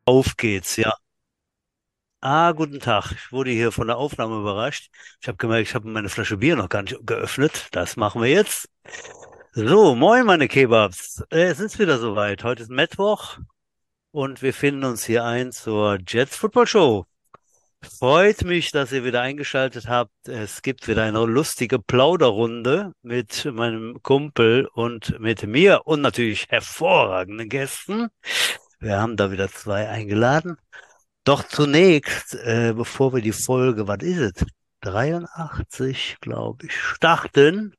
Auf geht's, ja. Guten Tag. Ich wurde hier von der Aufnahme überrascht. Ich habe gemerkt, ich habe meine Flasche Bier noch gar nicht geöffnet. Das machen wir jetzt. So, moin, meine Kebabs. Es ist wieder soweit. Heute ist Mittwoch und wir finden uns hier ein zur Jets Football Show. Freut mich, dass ihr wieder eingeschaltet habt. Es gibt wieder eine lustige Plauderrunde mit meinem Kumpel und mit mir und natürlich hervorragenden Gästen. Wir haben da wieder zwei eingeladen. Doch zunächst, bevor wir die Folge, was ist es? 83, glaube ich, starten,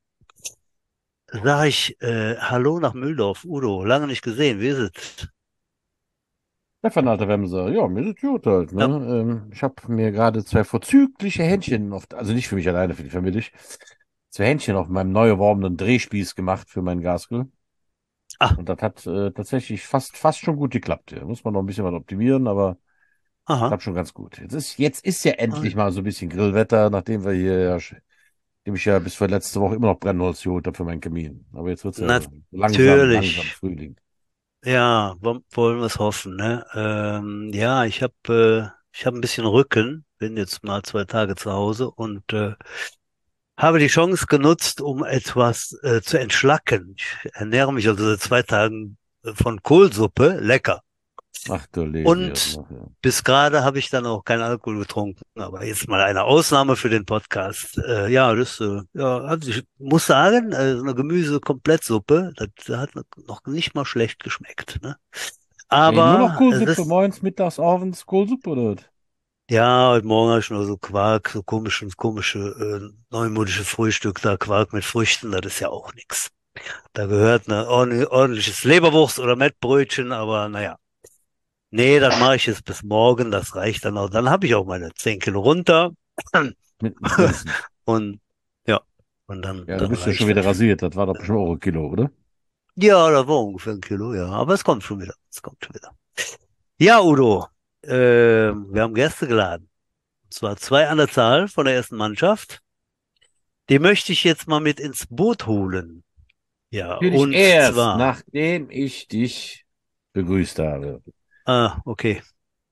sage ich Hallo nach Mühldorf. Udo, lange nicht gesehen, wie ist es? Stefan, alter Wemser, ja, mir ist gut halt, ne? Ja. Ich habe mir gerade zwei vorzügliche Händchen also nicht für mich alleine, für die Familie, zwei Händchen auf meinem neu erworbenen Drehspieß gemacht für meinen Gasgrill. Ah, Und das hat tatsächlich fast schon gut geklappt. Ja. Muss man noch ein bisschen was optimieren, aber aha. klappt schon ganz gut. Jetzt ist ja Ah, endlich mal so ein bisschen Grillwetter, nachdem wir hier ja, nachdem ich ja bis vor letzte Woche immer noch Brennholz geholt habe für meinen Kamin. Aber jetzt wird's ja langsam natürlich. Frühling. Ja, wollen wir es hoffen, ne? Ja, ich hab ein bisschen Rücken, bin jetzt mal 2 Tage zu Hause und habe die Chance genutzt, um etwas zu entschlacken. Ich ernähre mich also seit 2 Tagen von Kohlsuppe, lecker. Ach du Lesia. Und Ach, ja. bis gerade habe ich dann auch keinen Alkohol getrunken, aber jetzt mal eine Ausnahme für den Podcast. Ja, ja, also ich muss sagen, so eine Gemüse-Komplettsuppe, das hat noch nicht mal schlecht geschmeckt, ne? Ey, nur noch Aber es Kohlsuppe, ist, morgens, mittags, abends Kohlsuppe oder was? ja, heute Morgen habe ich nur so Quark, so komische, neumodische Frühstück, da Quark mit Früchten, das ist ja auch nix. Da gehört eine ordentliches Leberwurst oder Mettbrötchen, aber naja. Nee, das mache ich jetzt bis morgen, das reicht dann auch. Dann habe ich auch meine 10 Kilo runter. Mit Grenzen. Und ja, und dann, Ja, du dann bist ja schon reicht wieder das. rasiert. Das war doch bestimmt auch ein Kilo, oder? Ja, das war ungefähr 1 Kilo, ja. Aber es kommt schon wieder. Es kommt schon wieder. Ja, Udo, wir haben Gäste geladen. Und zwar zwei an der Zahl von der ersten Mannschaft. Die möchte ich jetzt mal mit ins Boot holen. Ja, Natürlich und erst, zwar, nachdem ich dich begrüßt habe. okay.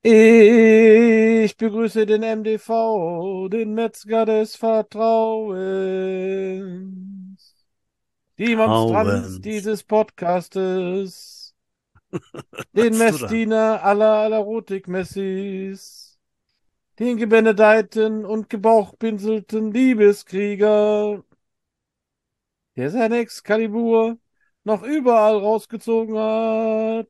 Ich begrüße den MDV, den Metzger des Vertrauens, die Monstranz Hauens. dieses Podcastes, den Hast du da? Messdiener aller Erotik-Messis, den gebenedeiten und gebauchpinselten Liebeskrieger, der sein Excalibur noch überall rausgezogen hat.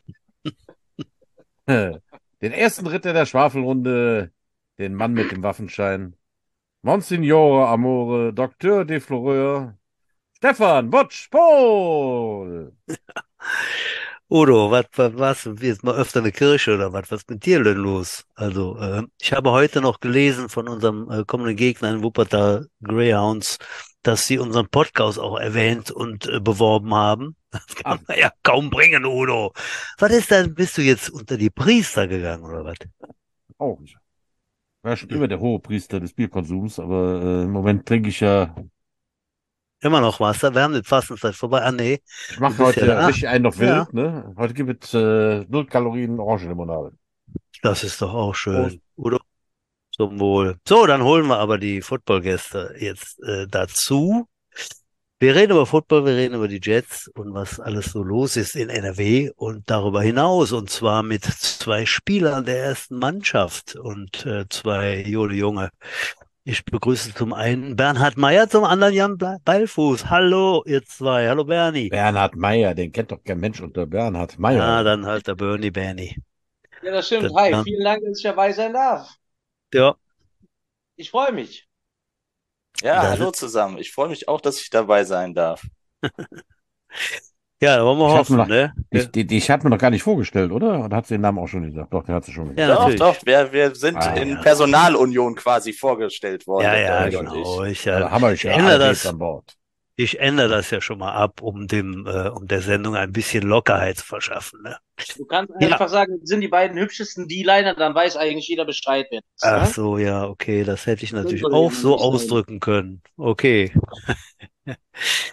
Den ersten Ritter der Schwafelrunde, den Mann mit dem Waffenschein, Monsignore Amore, Doktor de Floreur, Stefan Butsch Pohl. Udo, was, jetzt mal öfter eine Kirche oder was ist mit dir denn los? Also, ich habe heute noch gelesen von unserem kommenden Gegner in Wuppertal Greyhounds, dass sie unseren Podcast auch erwähnt und beworben haben. Das kann Ach, man ja kaum bringen, Udo. Was ist denn, bist du jetzt unter die Priester gegangen oder was? auch. Ich war schon immer der hohe Priester des Bierkonsums, aber im Moment trinke ich ja, Immer noch Wasser? Wir haben die Fastenzeit vorbei. Ah, nee, ich du mache bist ja heute da. Ah, richtig einen auf ja, wild, ne? Heute gibt es 0 Kalorien Orangenlimonade. das ist doch auch Prost. schön. Udo, zum Wohl. So, dann holen wir aber die Footballgäste jetzt dazu. Wir reden über Football, wir reden über die Jets und was alles so los ist in NRW und darüber hinaus. Und zwar mit zwei Spielern der ersten Mannschaft und zwei Jode Junge. Ich begrüße zum einen Bernhard Meyer, zum anderen Jan Beilfuß. Hallo, ihr zwei. Hallo, Bernie. Bernhard Meyer, den kennt doch kein Mensch unter Bernhard Ja, Meyer. dann halt der Bernie. Ja, das stimmt. Der Hi, Jan, vielen Dank, dass ich dabei sein darf. ja, Ich freue mich. Ja, das hallo ist, zusammen. Ich freue mich auch, dass ich dabei sein darf. ja, da wollen wir Ich hatte mir hoffen, noch, ne? Ja, ich hatte mir noch gar nicht vorgestellt, oder? Oder hat sie den Namen auch schon gesagt? Doch, der hat sie schon ja, gesagt. Doch, Ne? doch, natürlich. wir sind Ah, in Ja, Personalunion quasi vorgestellt worden, ja, der ja, Bernie sehr und gut. genau. ich. Ja, da haben wir Ich ja ändere ARD ist das. an Bord. Ich ändere das ja schon mal ab, um der Sendung ein bisschen Lockerheit zu verschaffen, ne? Du kannst Ja, einfach sagen, sind die beiden hübschesten D-Liner, dann weiß eigentlich jeder Bescheid, wer das ist, ach ne? so, ja, okay, das hätte ich Das sind natürlich so die auch so harmlosen. ausdrücken können. Okay.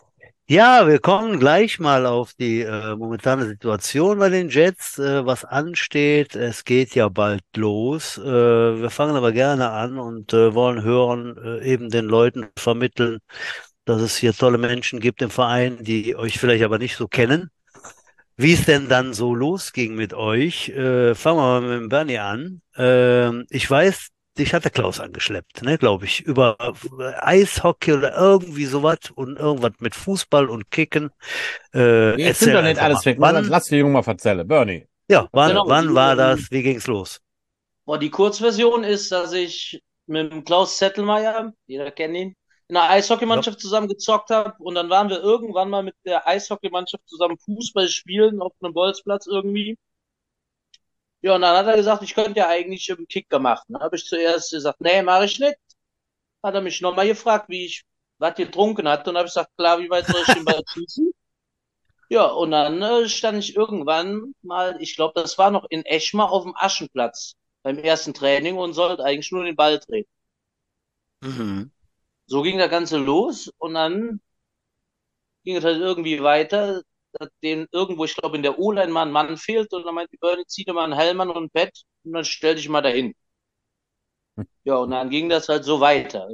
Ja, wir kommen gleich mal auf die momentane Situation bei den Jets, was ansteht. Es geht ja bald los. Wir fangen aber gerne an und wollen hören, eben den Leuten vermitteln, dass es hier tolle Menschen gibt im Verein, die euch vielleicht aber nicht so kennen. Wie es denn dann so losging mit euch, fangen wir mal mit dem Bernie an. Ich weiß, dich hat der Klaus angeschleppt, ne, glaube ich, über Eishockey oder irgendwie sowas und irgendwas mit Fußball und Kicken. Jetzt nimmt Erzähl doch nicht einfach mal. alles weg. Wann, Lass den Jungen mal erzählen. Bernie. ja, wann, Genau, wann war das? Wie ging's los? die Kurzversion ist, dass ich mit dem Klaus Zettelmeier, jeder kennt ihn, in einer Ja. Eishockeymannschaft zusammen gezockt habe und dann waren wir irgendwann mal mit der Eishockeymannschaft zusammen Fußball spielen auf einem Bolzplatz irgendwie. Ja, und dann hat er gesagt, ich könnte ja eigentlich einen Kicker machen. Dann habe ich zuerst gesagt, nee, mache ich nicht. Hat er mich nochmal gefragt, wie ich was getrunken hatte und habe ich gesagt, klar, wie weit soll ich den Ball schießen? Ja, und dann stand ich irgendwann mal, ich glaube, das war noch in Eschmar auf dem Aschenplatz beim ersten Training und sollte eigentlich nur den Ball treten. Mhm. So ging das Ganze los und dann ging es halt irgendwie weiter, dass den irgendwo, ich glaube, in der O-Line mal ein Mann fehlt und dann meinte die Bernie, zieh dir mal einen Helm an und ein Bett und dann stell dich mal dahin. Ja, und dann ging das halt so weiter.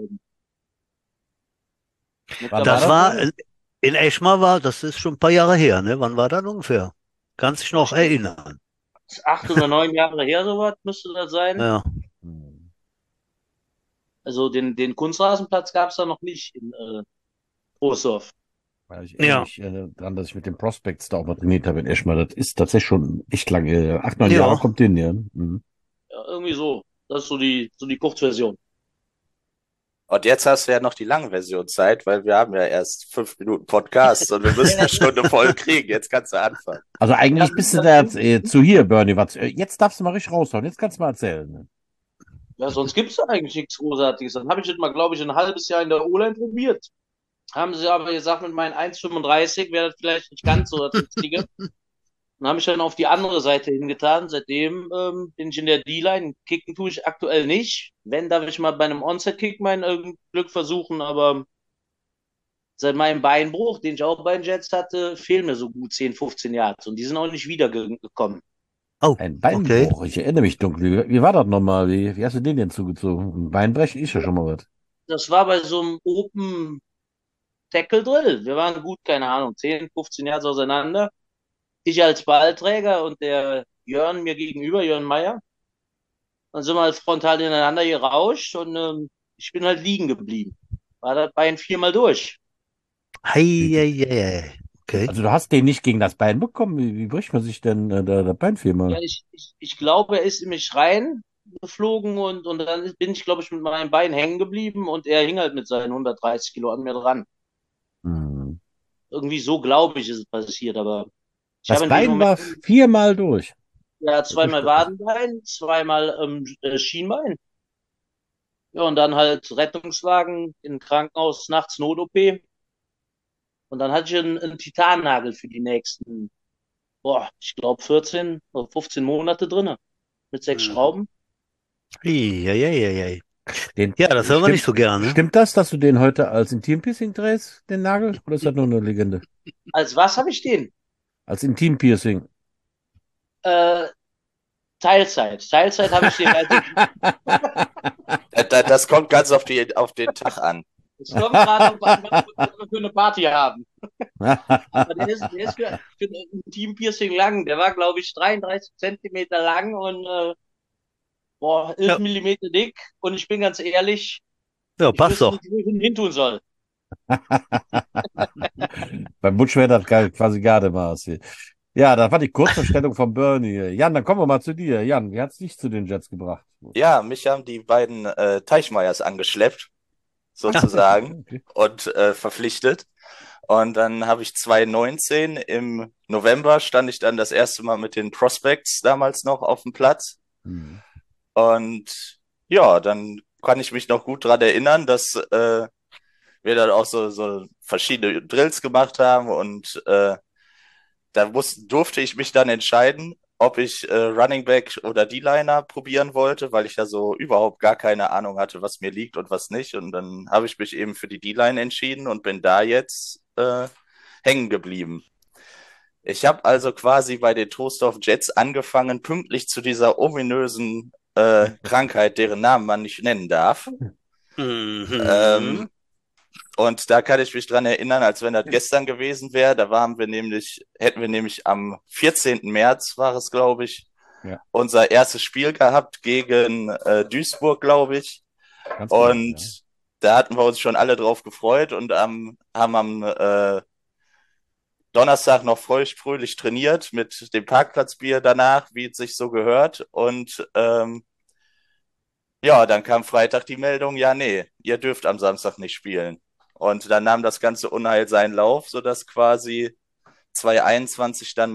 Wann war Das das, Mittlerweile, war, Bernie? in Eschmar war, das ist schon ein paar Jahre her, ne? Wann war das ungefähr? Kannst dich boah, noch ich glaube, erinnern? 8 oder 9 Jahre her, sowas müsste das sein. Ja. Hm. Also den Kunstrasenplatz gab es da noch nicht in Troisdorf. Ja, ich erinnere Ja. mich dran, dass ich mit den Prospects da auch mal trainiert habe in Eschmal. Das ist tatsächlich schon echt lange. 8, 9 Jahre Ja. kommt hin, ja. Mhm. Ja, irgendwie so. Das ist so die Kurzversion. Und jetzt hast du ja noch die lange Version Zeit, weil wir haben ja erst 5 Minuten Podcast und wir müssen eine Stunde voll kriegen. Jetzt kannst du anfangen. Also Ja, eigentlich bist du da zu hier, Bernie. Jetzt darfst du mal richtig raushauen. Jetzt kannst du mal erzählen. Ne? ja, sonst gibt's da eigentlich nichts Großartiges. Dann habe ich das mal, glaube ich, ein halbes Jahr in der O-Line probiert. Haben sie aber gesagt, mit meinen 1,35 wäre das vielleicht nicht ganz so das Richtige. Dann habe ich dann auf die andere Seite hingetan. Seitdem bin ich in der D-Line. Kicken tue ich aktuell nicht. Wenn, darf ich mal bei einem Onset-Kick mein Glück versuchen, aber seit meinem Beinbruch, den ich auch bei den Jets hatte, fehlen mir so gut 10, 15 Yards. Und die sind auch nicht wiedergekommen. Oh, Ein okay. Beinbruch. Ich erinnere mich dunkel. Wie war das nochmal? Wie hast du den denn zugezogen? Ein Beinbrechen ist ja schon mal was. Das war bei so einem Open Tackle Drill. Wir waren gut, keine Ahnung, 10, 15 Yards auseinander. Ich als Ballträger und der Jörn mir gegenüber, Jörn Meyer. Dann sind wir halt frontal ineinander gerauscht und ich bin halt liegen geblieben. War das Bein viermal durch. Wie- Heieiei. Okay. Also du hast den nicht gegen das Bein bekommen. Wie bricht man sich denn das Bein Ja, viermal? ich glaube, er ist in mich rein geflogen und dann bin ich, glaube ich, mit meinem Bein hängen geblieben und er hing halt mit seinen 130 Kilo an mir dran. Hm. Irgendwie so, glaube ich, ist es passiert, aber ich Das habe in dem Bein Moment war viermal durch. ja Das ist zweimal doch- Wadenbein, zweimal Schienbein. Ja, und dann halt Rettungswagen im Krankenhaus, nachts Not-OP. Und dann hatte ich einen Titannagel für die nächsten, boah, ich glaube 14 oder 15 Monate drinne. Mit 6 Schrauben. Heieiei. Den, Ja, das hören wir nicht stimmt, so gerne. stimmt das, dass du den heute als Intimpiercing drehst, den Nagel? Oder ist das nur eine Legende? Als was habe ich den? Als Intimpiercing. Äh, Teilzeit. Teilzeit habe ich den. Also, Das kommt ganz auf den Tag an. es kommt gerade auf an, was wir für eine Party haben. Aber der ist für ein Team-Piercing lang. Der war, glaube ich, 33 Zentimeter lang und boah, 11 Ja, Millimeter dick. Und ich bin ganz ehrlich, ja, ich passt wüsste doch. nicht, wo ich ihn hin tun soll. Beim Butch wäre das quasi Gardemaß hier. Ja, das war die Kurzvorstellung von Bernie. Jan, dann kommen wir mal zu dir. Jan, wie hat's dich zu den Jets gebracht? Ja, mich haben die beiden Teichmeyers angeschleppt, sozusagen, Okay. und verpflichtet. Und dann habe ich 2019 im November stand ich dann das erste Mal mit den Prospects damals noch auf dem Platz. Hm. Und ja, dann kann ich mich noch gut dran erinnern, dass wir dann auch so verschiedene Drills gemacht haben und durfte ich mich dann entscheiden, ob ich Running Back oder D-Liner probieren wollte, weil ich ja so überhaupt gar keine Ahnung hatte, was mir liegt und was nicht. Und dann habe ich mich eben für die D-Line entschieden und bin da jetzt hängen geblieben. Ich habe also quasi bei den Troisdorf Jets angefangen, pünktlich zu dieser ominösen Krankheit, deren Namen man nicht nennen darf. Mhm. Und da kann ich mich dran erinnern, als wenn das gestern gewesen wäre. Hätten wir nämlich am 14. März, war es, glaube ich, Ja, unser erstes Spiel gehabt gegen Duisburg, glaube ich. ganz genau. Und Ja. da hatten wir uns schon alle drauf gefreut und haben am Donnerstag noch fröhlich trainiert mit dem Parkplatzbier danach, wie es sich so gehört. Und ja, dann kam Freitag die Meldung, ja, nee, ihr dürft am Samstag nicht spielen. Und dann nahm das ganze Unheil seinen Lauf, sodass quasi 2021 dann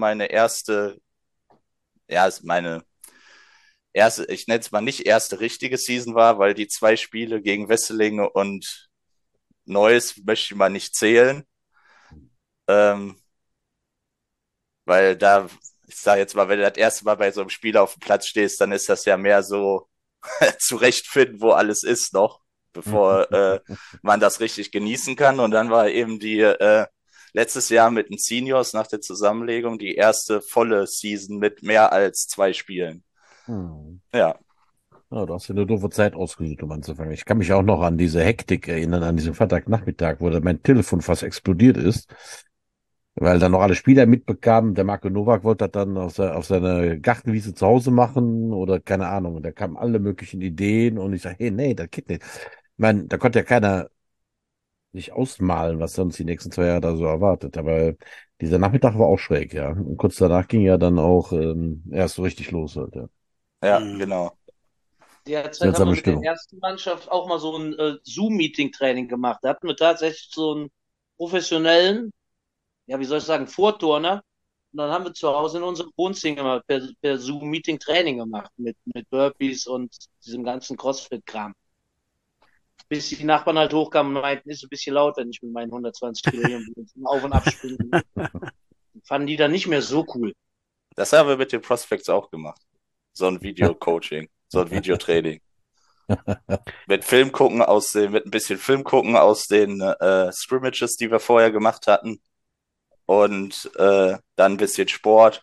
meine erste, ich nenne es mal nicht erste richtige Season war, weil die 2 Spiele gegen Wesselinge und Neuss möchte ich mal nicht zählen. Ähm, Weil da, ich sage jetzt mal, wenn du das erste Mal bei so einem Spiel auf dem Platz stehst, dann ist das ja mehr so zurechtfinden, wo alles ist noch, bevor man das richtig genießen kann. Und dann war eben die letztes Jahr mit den Seniors nach der Zusammenlegung die erste volle Season mit mehr als 2 Spielen. Ja. Ja, du hast ja eine doofe Zeit ausgesucht, um anzufangen. Ich kann mich auch noch an diese Hektik erinnern, an diesem Freitagnachmittag, wo dann mein Telefon fast explodiert ist, weil dann noch alle Spieler mitbekamen. Der Marco Nowak wollte das dann auf seiner Gartenwiese zu Hause machen oder keine Ahnung. Und da kamen alle möglichen Ideen und ich sage, hey, nee, das geht nicht. Ich meine, da konnte ja keiner sich ausmalen, was uns die nächsten 2 Jahre da so erwartet. Aber dieser Nachmittag war auch schräg, ja. Und kurz danach ging ja dann auch erst so richtig los halt, ja. Ja, Mhm. genau. Derzeit haben wir Seltsame mit der Stimmung. ersten Mannschaft auch mal so ein Zoom-Meeting-Training gemacht. Da hatten wir tatsächlich so einen professionellen, ja, wie soll ich sagen, Vorturner. Und dann haben wir zu Hause in unserem Wohnzimmer per Zoom-Meeting-Training gemacht mit Burpees und diesem ganzen CrossFit-Kram. Bis die Nachbarn halt hochkamen und meinten, ist ein bisschen laut, wenn ich mit meinen 120 Kilo hier im Wohnzimmer auf und ab springe. Fanden die dann nicht mehr so cool. Das haben wir mit den Prospects auch gemacht. So ein Video-Coaching, so ein Videotraining. Mit ein bisschen Film gucken aus den Scrimmages, die wir vorher gemacht hatten. Und dann ein bisschen Sport.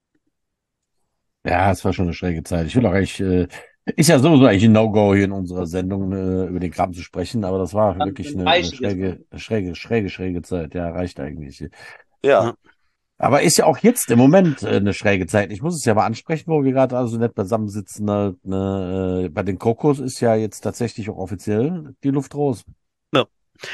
Ja, es war schon eine schräge Zeit. Ich will auch eigentlich, ist ja sowieso eigentlich ein No-Go hier in unserer Sendung, über den Kram zu sprechen, aber das war Dann, wirklich dann eine reicht es. schräge Zeit. Ja, reicht eigentlich. Ja, Ja. Aber ist ja auch jetzt im Moment eine schräge Zeit. Ich muss es ja mal ansprechen, wo wir gerade also nett beisammensitzen. Halt, ne, bei den Krokos ist ja jetzt tatsächlich auch offiziell die Luft raus. Ja.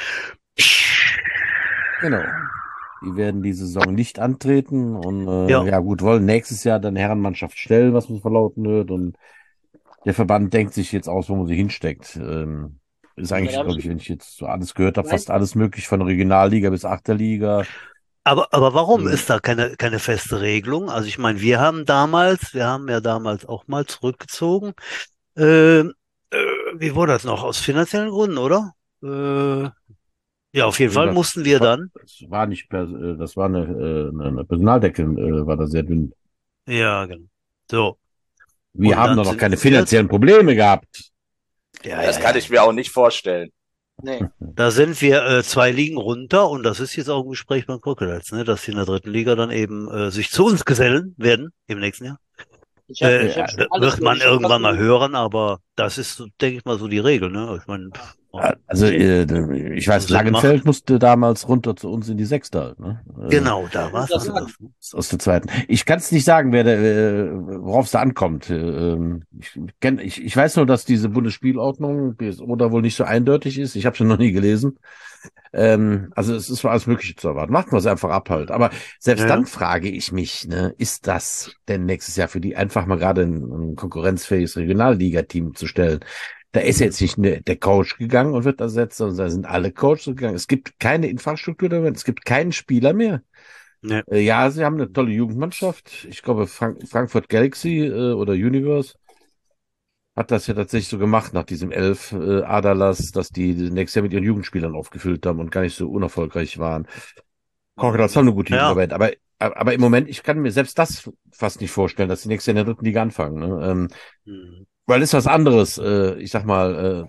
Genau. Die werden die Saison nicht antreten und Ja. ja gut, wollen nächstes Jahr dann Herrenmannschaft stellen, was man verlauten hört. Und der Verband denkt sich jetzt aus, wo man sie hinsteckt. Ist Ja, da eigentlich, habe glaube ich ich, wenn ich jetzt so alles gehört habe, gemeint, fast alles möglich von Regionalliga bis Achterliga. Aber warum Hm. ist da keine feste Regelung? Also ich meine, wir haben ja damals auch mal zurückgezogen. Äh, wie wurde das noch? Aus finanziellen Gründen, oder? Ja, auf jeden Wie Fall gesagt, mussten wir dann. das war nicht, das war eine Personaldecke, war da sehr dünn. Ja, genau. So. Wir Und haben dann doch noch sind keine wir, finanziellen Probleme gehabt. ja, das ja, kann ja. ich mir auch nicht vorstellen. nee. Da sind wir 2 Ligen runter und das ist jetzt auch ein Gespräch beim Crocodiles, ne, dass die in der 3. Liga dann eben sich zu uns gesellen werden im nächsten Jahr. Ich hab schon alles Wird man durch. Ich hab irgendwann mal fast hören, aber das ist, so, denke ich mal, so die Regel, ne? Ich meine, Also, ich weiß, Sinn Langenfeld macht. musste damals runter zu uns in die Sechste halt, ne? Genau, da war es das anders. sagen. Ne? Aus der zweiten. Ich kann es nicht sagen, worauf es da ankommt. Ich weiß nur, dass diese Bundesspielordnung, BSO, da wohl nicht so eindeutig ist. Ich habe sie noch nie gelesen. Also es ist für alles Mögliche zu erwarten. Macht man es einfach ab halt. Aber Ja, selbst ja. dann frage ich mich, ne, ist das denn nächstes Jahr für die einfach mal gerade ein konkurrenzfähiges Regionalliga-Team zu stellen? Da ist jetzt nicht der Coach gegangen und wird ersetzt, sondern da sind alle Coaches gegangen. Es gibt keine Infrastruktur da, es gibt keinen Spieler mehr. Ne. Ja, sie haben eine tolle Jugendmannschaft. Ich glaube, Frankfurt Galaxy oder Universe hat das ja tatsächlich so gemacht nach diesem 11 Aderlass, dass die nächstes Jahr mit ihren Jugendspielern aufgefüllt haben und gar nicht so unerfolgreich waren. Crocodiles haben eine gute Ja, Jugendarbeit, aber im Moment, ich kann mir selbst das fast nicht vorstellen, dass die nächstes Jahr in der 3. Liga anfangen. Ne? hm, Weil ist was anderes, ich sag mal,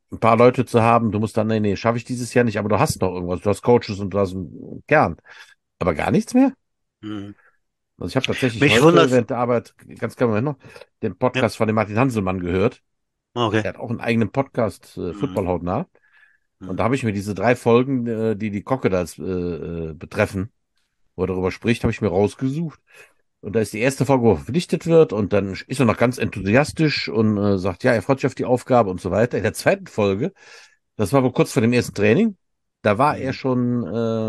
ein paar Leute zu haben. Du musst dann, nee, schaffe ich dieses Jahr nicht, aber du hast noch irgendwas. Du hast Coaches und du hast einen Kern. Aber gar nichts mehr? Mhm. Also ich habe tatsächlich Mich heute wundert's. während der Arbeit, ganz klar Moment noch, den Ja, Podcast von dem Martin Hanselmann gehört. okay. Der hat auch einen eigenen Podcast, Mhm. Football hautnah. Und Mhm. da habe ich mir diese 3 Folgen, die die Crocodiles betreffen, wo er darüber spricht, habe ich mir rausgesucht. Und da ist die erste Folge, wo er verpflichtet wird, und dann ist er noch ganz enthusiastisch und sagt, ja, er freut sich auf die Aufgabe und so weiter. In der zweiten Folge, das war wohl kurz vor dem ersten Training, da war er Mhm. schon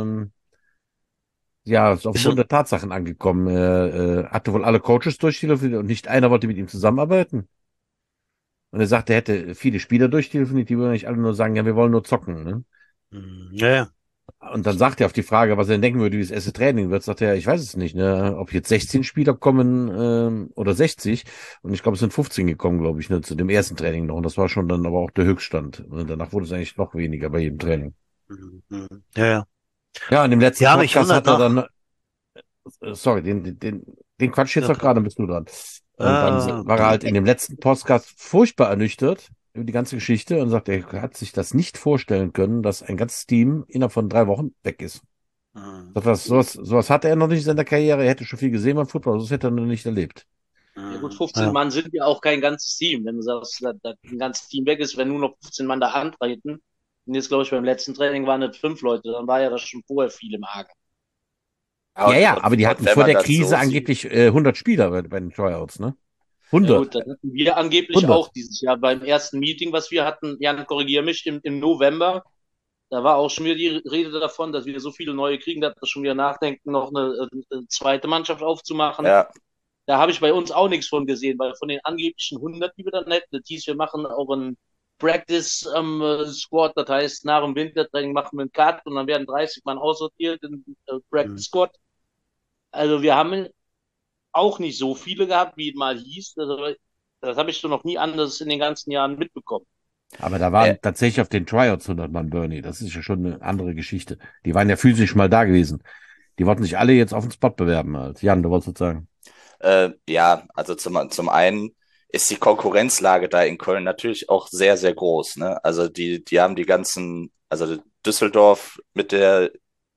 ja, ist auf dem Ist Boden so, der Tatsachen angekommen. Er hatte wohl alle Coaches durchtelefoniert und nicht einer wollte mit ihm zusammenarbeiten. Und er sagte, er hätte viele Spieler durchtelefoniert, die würden nicht alle nur sagen, ja, wir wollen nur zocken. Ne? ja, ja. Und dann sagt er auf die Frage, was er denn denken würde, wie das erste Training wird, sagt er, ich weiß es nicht, ne? Ob jetzt 16 Spieler kommen oder 60. Und ich glaube, es sind 15 gekommen, glaube ich, ne, zu dem ersten Training noch. Und das war schon dann aber auch der Höchststand. Und danach wurde es eigentlich noch weniger bei jedem Training. Mhm. Mhm. Ja, ja. Ja, in dem letzten Ja, mich Podcast wundert hat er noch. dann, sorry, den Quatsch jetzt Ja, noch gerade, dann bist du dran. Und dann ah, war er halt in dem letzten Podcast furchtbar ernüchtert über die ganze Geschichte und sagt, er hat sich das nicht vorstellen können, dass ein ganzes Team innerhalb von 3 Wochen weg ist. mhm. Sowas hatte er noch nicht in seiner Karriere. Er hätte schon viel gesehen beim Football, das hätte er noch nicht erlebt. Ja gut, Mhm. 15 Ja. Mann sind ja auch kein ganzes Team. Wenn du sagst, dass ein ganzes Team weg ist, wenn nur noch 15 Mann da antreten, und jetzt glaube ich beim letzten Training waren es 5 Leute, dann war ja das schon vorher viel im Argen. Ja, Ja, ja, aber die und hatten wenn vor man der das so Krise sieht, angeblich 100 Spieler bei den Tryouts, ne? Ja 100. gut, das hatten wir angeblich 100. auch dieses Jahr beim ersten Meeting, was wir hatten. Jan, korrigier mich, im November. Da war auch schon wieder die Rede davon, dass wir so viele neue kriegen, dass wir schon wieder nachdenken, noch eine zweite Mannschaft aufzumachen. ja, Da habe ich bei uns auch nichts von gesehen, weil von den angeblichen 100, die wir dann hätten, das hieß, wir machen auch einen Practice Squad, das heißt, nach dem Wintertraining machen wir einen Cut und dann werden 30 Mann aussortiert in Mhm. Practice Squad. Also wir haben auch nicht so viele gehabt, wie es mal hieß. Das habe ich so noch nie anders in den ganzen Jahren mitbekommen. Aber da äh, waren tatsächlich auf den Tryouts 100 Mann, Bernie. Das ist ja schon eine andere Geschichte. Die waren ja physisch mal da gewesen. Die wollten sich alle jetzt auf den Spot bewerben. Halt. Jan, du wolltest was sagen. ja, also zum einen ist die Konkurrenzlage da in Köln natürlich auch sehr, sehr groß. Ne? Also die haben die ganzen, also Düsseldorf mit der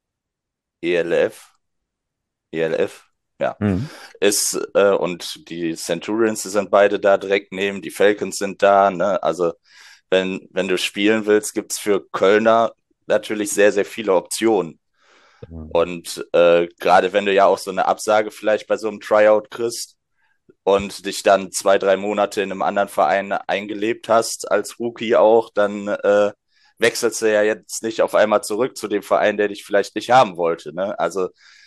ELF, ELF, ja, Mhm. ist, und die Centurions, die sind beide da direkt neben, die Falcons sind da, ne? Also wenn du spielen willst, gibt's für Kölner natürlich sehr, sehr viele Optionen. Und gerade wenn du ja auch so eine Absage vielleicht bei so einem Tryout kriegst und dich dann 2, 3 Monate in einem anderen Verein eingelebt hast, als Rookie auch, dann wechselst du ja jetzt nicht auf einmal zurück zu dem Verein, der dich vielleicht nicht haben wollte. Ne? Also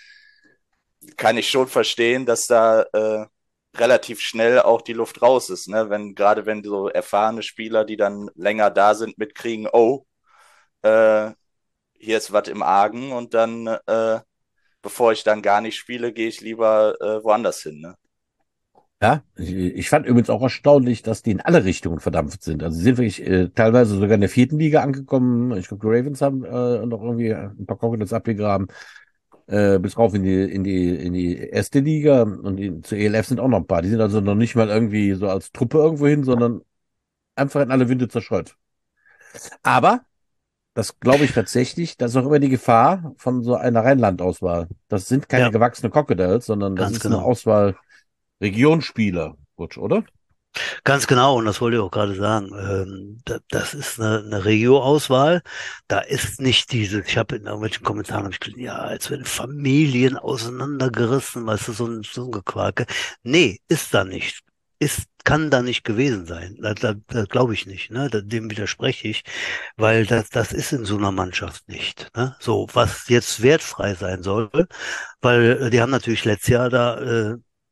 kann ich schon verstehen, dass da relativ schnell auch die Luft raus ist, ne? Gerade wenn so erfahrene Spieler, die dann länger da sind, mitkriegen, oh, äh, hier ist was im Argen und dann, bevor ich dann gar nicht spiele, gehe ich lieber woanders hin, ne? Ja, ich fand übrigens auch erstaunlich, dass die in alle Richtungen verdampft sind. Also sie sind wirklich teilweise sogar in der vierten Liga angekommen. Ich glaube, die Ravens haben noch irgendwie ein paar Cowboys abgegraben, bis rauf in die erste Liga, und zur ELF sind auch noch ein paar. Die sind also noch nicht mal irgendwie so als Truppe irgendwo hin, sondern einfach in alle Winde zerstreut. Aber das glaube ich tatsächlich, das ist auch immer die Gefahr von so einer Rheinland-Auswahl. Das sind keine Ja, gewachsene Crocodiles, sondern das ganz ist eine genau. Auswahl Regionsspieler, Butch, oder? Ganz genau, und das wollte ich auch gerade sagen. Das ist eine Regio-Auswahl. Da ist nicht dieses, ich habe in irgendwelchen Kommentaren hab ich gelesen, ja, als werden Familien auseinandergerissen, weißt du, so ein Gequake. Nee, ist da nicht. Kann da nicht gewesen sein. Da glaube ich nicht, ne? Dem widerspreche ich, weil das ist in so einer Mannschaft nicht, ne? So, was jetzt wertfrei sein soll, weil die haben natürlich letztes Jahr da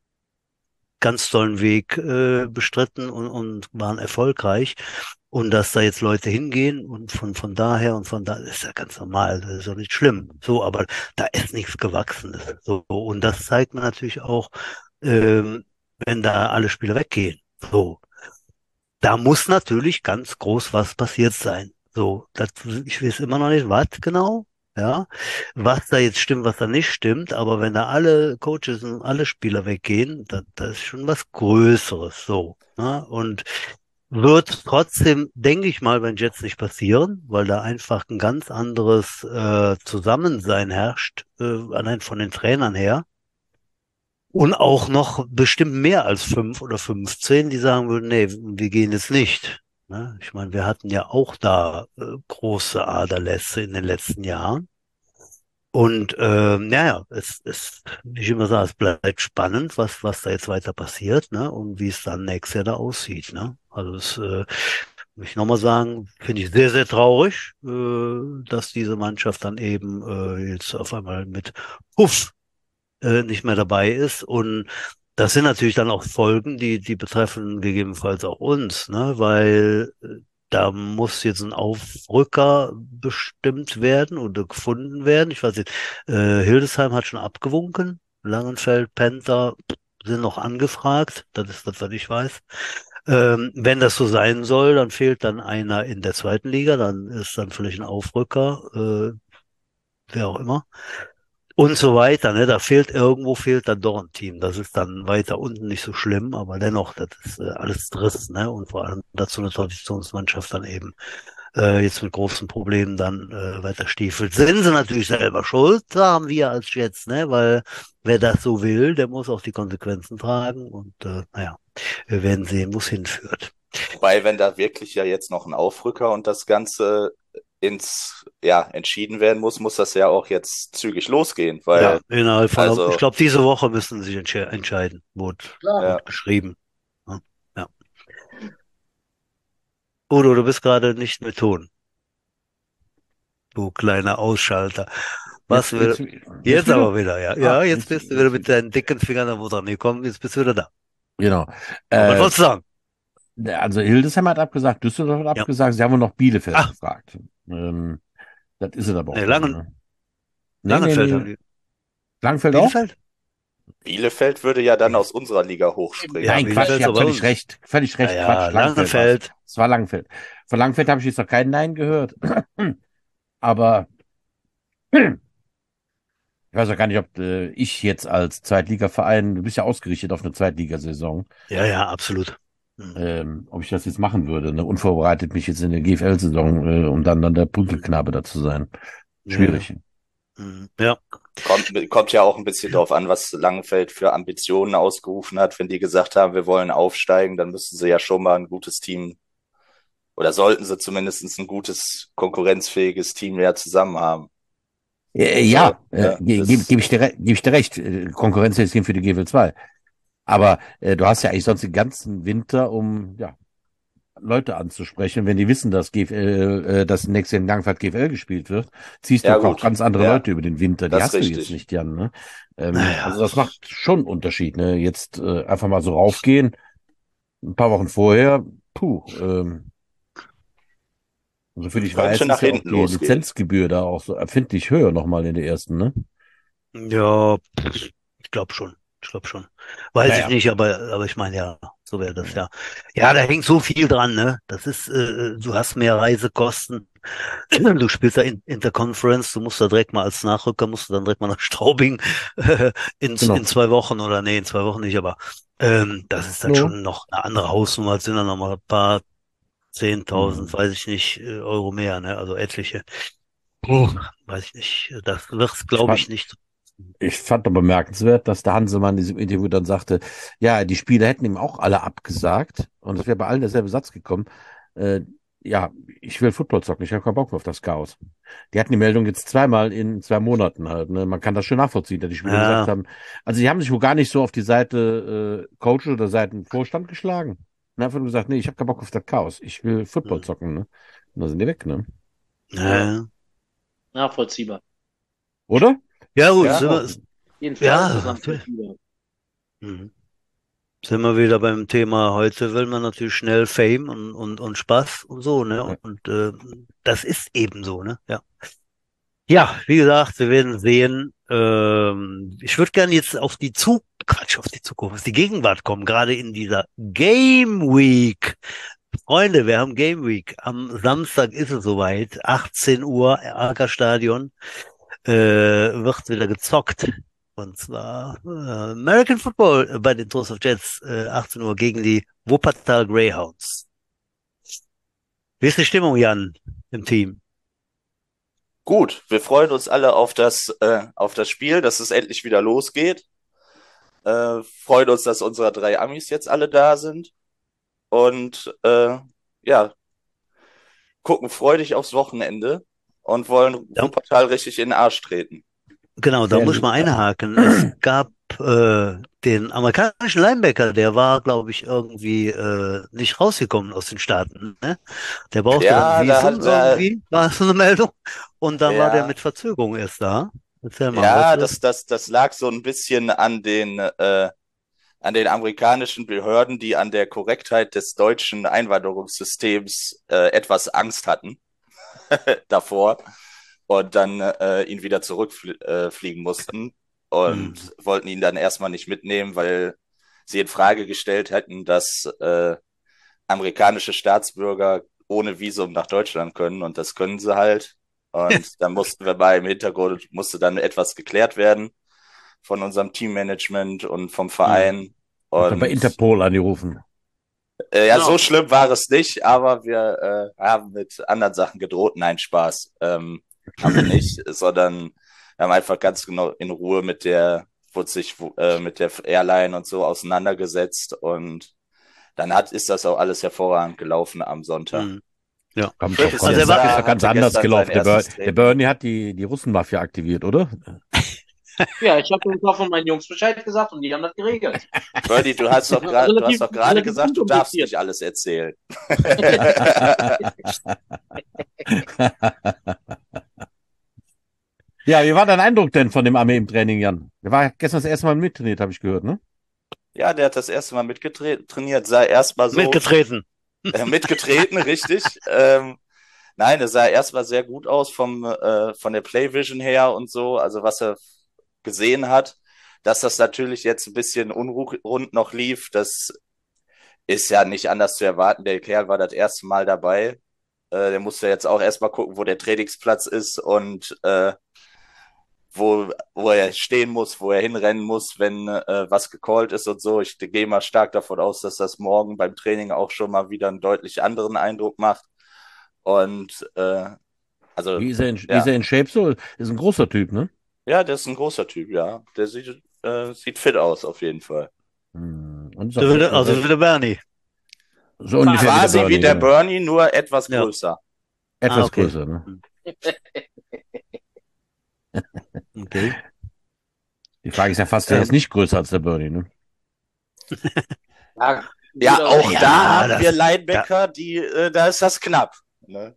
ganz tollen Weg bestritten und waren erfolgreich. Und dass da jetzt Leute hingehen und von daher und von da ist ja ganz normal, das ist doch nicht schlimm. So, aber da ist nichts Gewachsenes. So, und das zeigt man natürlich auch, wenn da alle Spieler weggehen. So, da muss natürlich ganz groß was passiert sein. So, ich weiß immer noch nicht, was genau, ja, was da jetzt stimmt, was da nicht stimmt, aber wenn da alle Coaches und alle Spieler weggehen, das ist schon was Größeres, so, ne? Und Wird trotzdem, denke ich mal, bei den Jets nicht passieren, weil da einfach ein ganz anderes Zusammensein herrscht, allein von den Trainern her. Und auch noch bestimmt mehr als 5 oder 15, die sagen würden, nee, wir gehen jetzt nicht. Ne? Ich meine, wir hatten ja auch da große Aderlässe in den letzten Jahren. Und naja, wie ich immer sage, es bleibt spannend, was da jetzt weiter passiert, ne? Und wie es dann nächstes Jahr da aussieht, ne? Also muss ich nochmal sagen, finde ich sehr, sehr traurig, dass diese Mannschaft dann eben jetzt auf einmal mit Puff nicht mehr dabei ist. Und das sind natürlich dann auch Folgen, die betreffen gegebenenfalls auch uns, ne? Weil da muss jetzt ein Aufrücker bestimmt werden oder gefunden werden. Ich weiß nicht, Hildesheim hat schon abgewunken. Langenfeld, Panther sind noch angefragt. Das ist das, was ich weiß. Wenn das so sein soll, dann fehlt dann einer in der zweiten Liga, dann ist dann vielleicht ein Aufrücker, wer auch immer und so weiter, ne? Fehlt dann doch ein Team. Das ist dann weiter unten nicht so schlimm, aber dennoch, das ist alles Driss, ne? Und vor allem dazu eine Traditionsmannschaft dann eben jetzt mit großen Problemen dann weiter stiefelt. Sind sie natürlich selber schuld, sagen wir als Jets, ne? Weil wer das so will, der muss auch die Konsequenzen tragen und naja, wir werden sehen, wo es hinführt. Wobei, wenn da wirklich ja jetzt noch ein Aufrücker und das Ganze entschieden werden muss, muss das ja auch jetzt zügig losgehen, weil, Ja, innerhalb von, also, ich glaube, diese Woche müssen sie sich entscheiden, Klar. ja, wurde geschrieben. Ja. Ja. Udo, du bist gerade nicht mit Ton, du kleiner Ausschalter. Was Jetzt, will, jetzt jetzt wieder? aber wieder, ja. Ah, Ja, jetzt bist du wieder mit deinen dicken Fingern am dran gekommen, jetzt bist du wieder da. Genau. Aber was Äh, wolltest du sagen? also Hildesheim hat abgesagt, Düsseldorf hat Ja. abgesagt, sie haben wohl noch Bielefeld Ach, gefragt. Das ist es aber auch nee, dann, ne? Langenfeld haben Nee. die. Langfeld auch? Bielefeld? Bielefeld würde ja dann aus unserer Liga hochspringen. Ja, Nein, Quatsch, Bielefeld ihr ist habt aber völlig uns. recht. Völlig recht, Ja, Quatsch. Langfeld war's. Langenfeld. Es war Langfeld. Von Langfeld habe ich jetzt noch keinen Nein gehört. Aber ich weiß auch gar nicht, ob ich jetzt als Zweitligaverein, du bist ja ausgerichtet auf eine Zweitligasaison, Ja, ja, absolut. ob ich das jetzt machen würde, ne? Unvorbereitet mich jetzt in der GFL-Saison, um dann der Prügelknabe da zu sein. Schwierig. Ja. Kommt ja auch ein bisschen drauf an, was Langenfeld für Ambitionen ausgerufen hat. Wenn die gesagt haben, wir wollen aufsteigen, dann müssten sie ja schon mal ein gutes Team oder sollten sie zumindest ein gutes, konkurrenzfähiges Team ja zusammen haben. Ja, Ja, geb ich dir recht. Konkurrenz ist für die GFL 2. Aber du hast ja eigentlich sonst den ganzen Winter, um ja, Leute anzusprechen. Wenn die wissen, dass dass nächstes Jahr in Langfahrt GFL gespielt wird, ziehst du Ja, auch gut. ganz andere Ja, Leute über den Winter. Die das hast ist du richtig. jetzt nicht, Jan. Ne? Naja. Also das macht schon einen Unterschied. Ne? Jetzt einfach mal so raufgehen, ein paar Wochen vorher, soviel ich Könnte weiß, nach ist ja auch hinten die losgehen. Lizenzgebühr da auch so erfindlich höher nochmal in der ersten, ne? Ja, ich glaube schon. Ich glaube schon. Weiß ich Naja. nicht, aber ich meine, ja, so wäre das ja. Ja, da hängt so viel dran, ne? Das ist, du hast mehr Reisekosten. Du spielst da Interconference, du musst da direkt mal als Nachrücker, musst du dann direkt mal nach Straubing Genau. in 2 Wochen oder nee, in 2 Wochen nicht, aber das ist dann No. schon noch eine andere Hausnummer, es sind dann noch mal ein paar 10.000, Mhm. weiß ich nicht, Euro mehr, ne? Also etliche. Weiß ich nicht. Das wird, glaube ich, nicht. Ich fand doch bemerkenswert, dass der Hansemann in diesem Interview dann sagte, ja, die Spieler hätten ihm auch alle abgesagt und es wäre bei allen derselbe Satz gekommen. Äh, ja, ich will Football zocken, ich habe keinen Bock mehr auf das Chaos. Die hatten die Meldung jetzt zweimal in 2 Monaten halt. Ne? Man kann das schon nachvollziehen, dass die Spieler gesagt Ja, haben, also die haben sich wohl gar nicht so auf die Seite Coach oder Seitenvorstand geschlagen. Und einfach nur gesagt, nee, ich habe keinen Bock auf das Chaos, ich will Football zocken. Ne? Und da sind die weg, ne? ja. Nachvollziehbar. Oder? Ja, gut, Ja. Jedenfalls ist es ja, nachvollziehbar. mhm. Sind wir wieder beim Thema, heute will man natürlich schnell Fame und Spaß und so, ne? Ja. Und das ist eben so, ne? Ja. Ja, wie gesagt, wir werden sehen. Ich würde gerne jetzt auf die Zukunft, auf die Gegenwart kommen, gerade in dieser Game Week. Freunde, wir haben Game Week. Am Samstag ist es soweit, 18 Uhr, Arca-Stadion, wird wieder gezockt. Und zwar American Football bei den Tours of Jets, 18 Uhr gegen die Wuppertal Greyhounds. Wie ist die Stimmung, Jan, im Team? Gut, wir freuen uns alle auf das Spiel, dass es endlich wieder losgeht. Freuen uns, dass unsere 3 Amis jetzt alle da sind. Und ja, gucken freudig aufs Wochenende und wollen Ja, Wuppertal richtig in den Arsch treten. genau, da Sehr muss ich lieb. mal einhaken. Es gab den amerikanischen Linebacker, der war, glaube ich, irgendwie nicht rausgekommen aus den Staaten. Ne? Der brauchte dann ein Ja, Visum irgendwie, war so eine Meldung. Und dann war der ja, mit Verzögerung erst da. Erzähl mal, weißt ja, du das? das lag so ein bisschen an den amerikanischen Behörden, die an der Korrektheit des deutschen Einwanderungssystems etwas Angst hatten davor und dann ihn wieder zurückfliegen mussten Hm. und wollten ihn dann erstmal nicht mitnehmen, weil sie in Frage gestellt hätten, dass amerikanische Staatsbürger ohne Visum nach Deutschland können und das können sie halt. Und dann mussten wir im Hintergrund musste dann etwas geklärt werden von unserem Teammanagement und vom Hm. Verein. Habt ihr bei Und Interpol angerufen? ja, so Genau. schlimm war es nicht, aber wir haben mit anderen Sachen gedroht. Nein, Spaß. Haben wir nicht, sondern wir haben einfach ganz genau in Ruhe wurde sich mit der Airline und so auseinandergesetzt und dann ist das auch alles hervorragend gelaufen am Sonntag. Hm. Ja. Kommt Griff drauf ist an. Also Die er jetzt war, Sache ist da, doch ganz hatte anders gestern sein gelaufen. erstes Der Training. Bernie hat die Russenmafia aktiviert, oder? Ja, ich habe dem von meinen Jungs Bescheid gesagt und die haben das geregelt. Bernie, du hast doch Relativ, gerade relativ gesagt, du darfst unkompliziert. nicht alles erzählen. Ja, wie war dein Eindruck denn von dem Armee im Training, Jan? Der war gestern das erste Mal mittrainiert, habe ich gehört, ne? Ja, der hat das erste Mal mitgetrainiert, sah erstmal so mitgetreten. mitgetreten, richtig. Nein, es sah erstmal sehr gut aus von der Playvision her und so, also was er gesehen hat. Dass das natürlich jetzt ein bisschen unrund noch lief, das ist ja nicht anders zu erwarten. Der Kerl war das erste Mal dabei. Der musste jetzt auch erstmal gucken, wo der Trainingsplatz ist und wo er stehen muss, wo er hinrennen muss, wenn was gecallt ist und so. Ich gehe mal stark davon aus, dass das morgen beim Training auch schon mal wieder einen deutlich anderen Eindruck macht. Und also, Wie ist ja, er in Shape so? Ist ein großer Typ, ne? ja, der ist ein großer Typ, ja. Der sieht fit aus, auf jeden Fall. Und ist So auch wie der, also wie der Bernie. so ungefähr wie der Quasi wie Bernie, der genau. Bernie, nur etwas Ja. größer. Ah, Etwas okay. größer, ne? Hm. Okay. Die Frage ist ja fast, der Ähm, ist nicht größer als der Bernie, ne? Ja, Ja, guter- auch Ja, da haben wir da, Linebacker, da ist das knapp. Ne?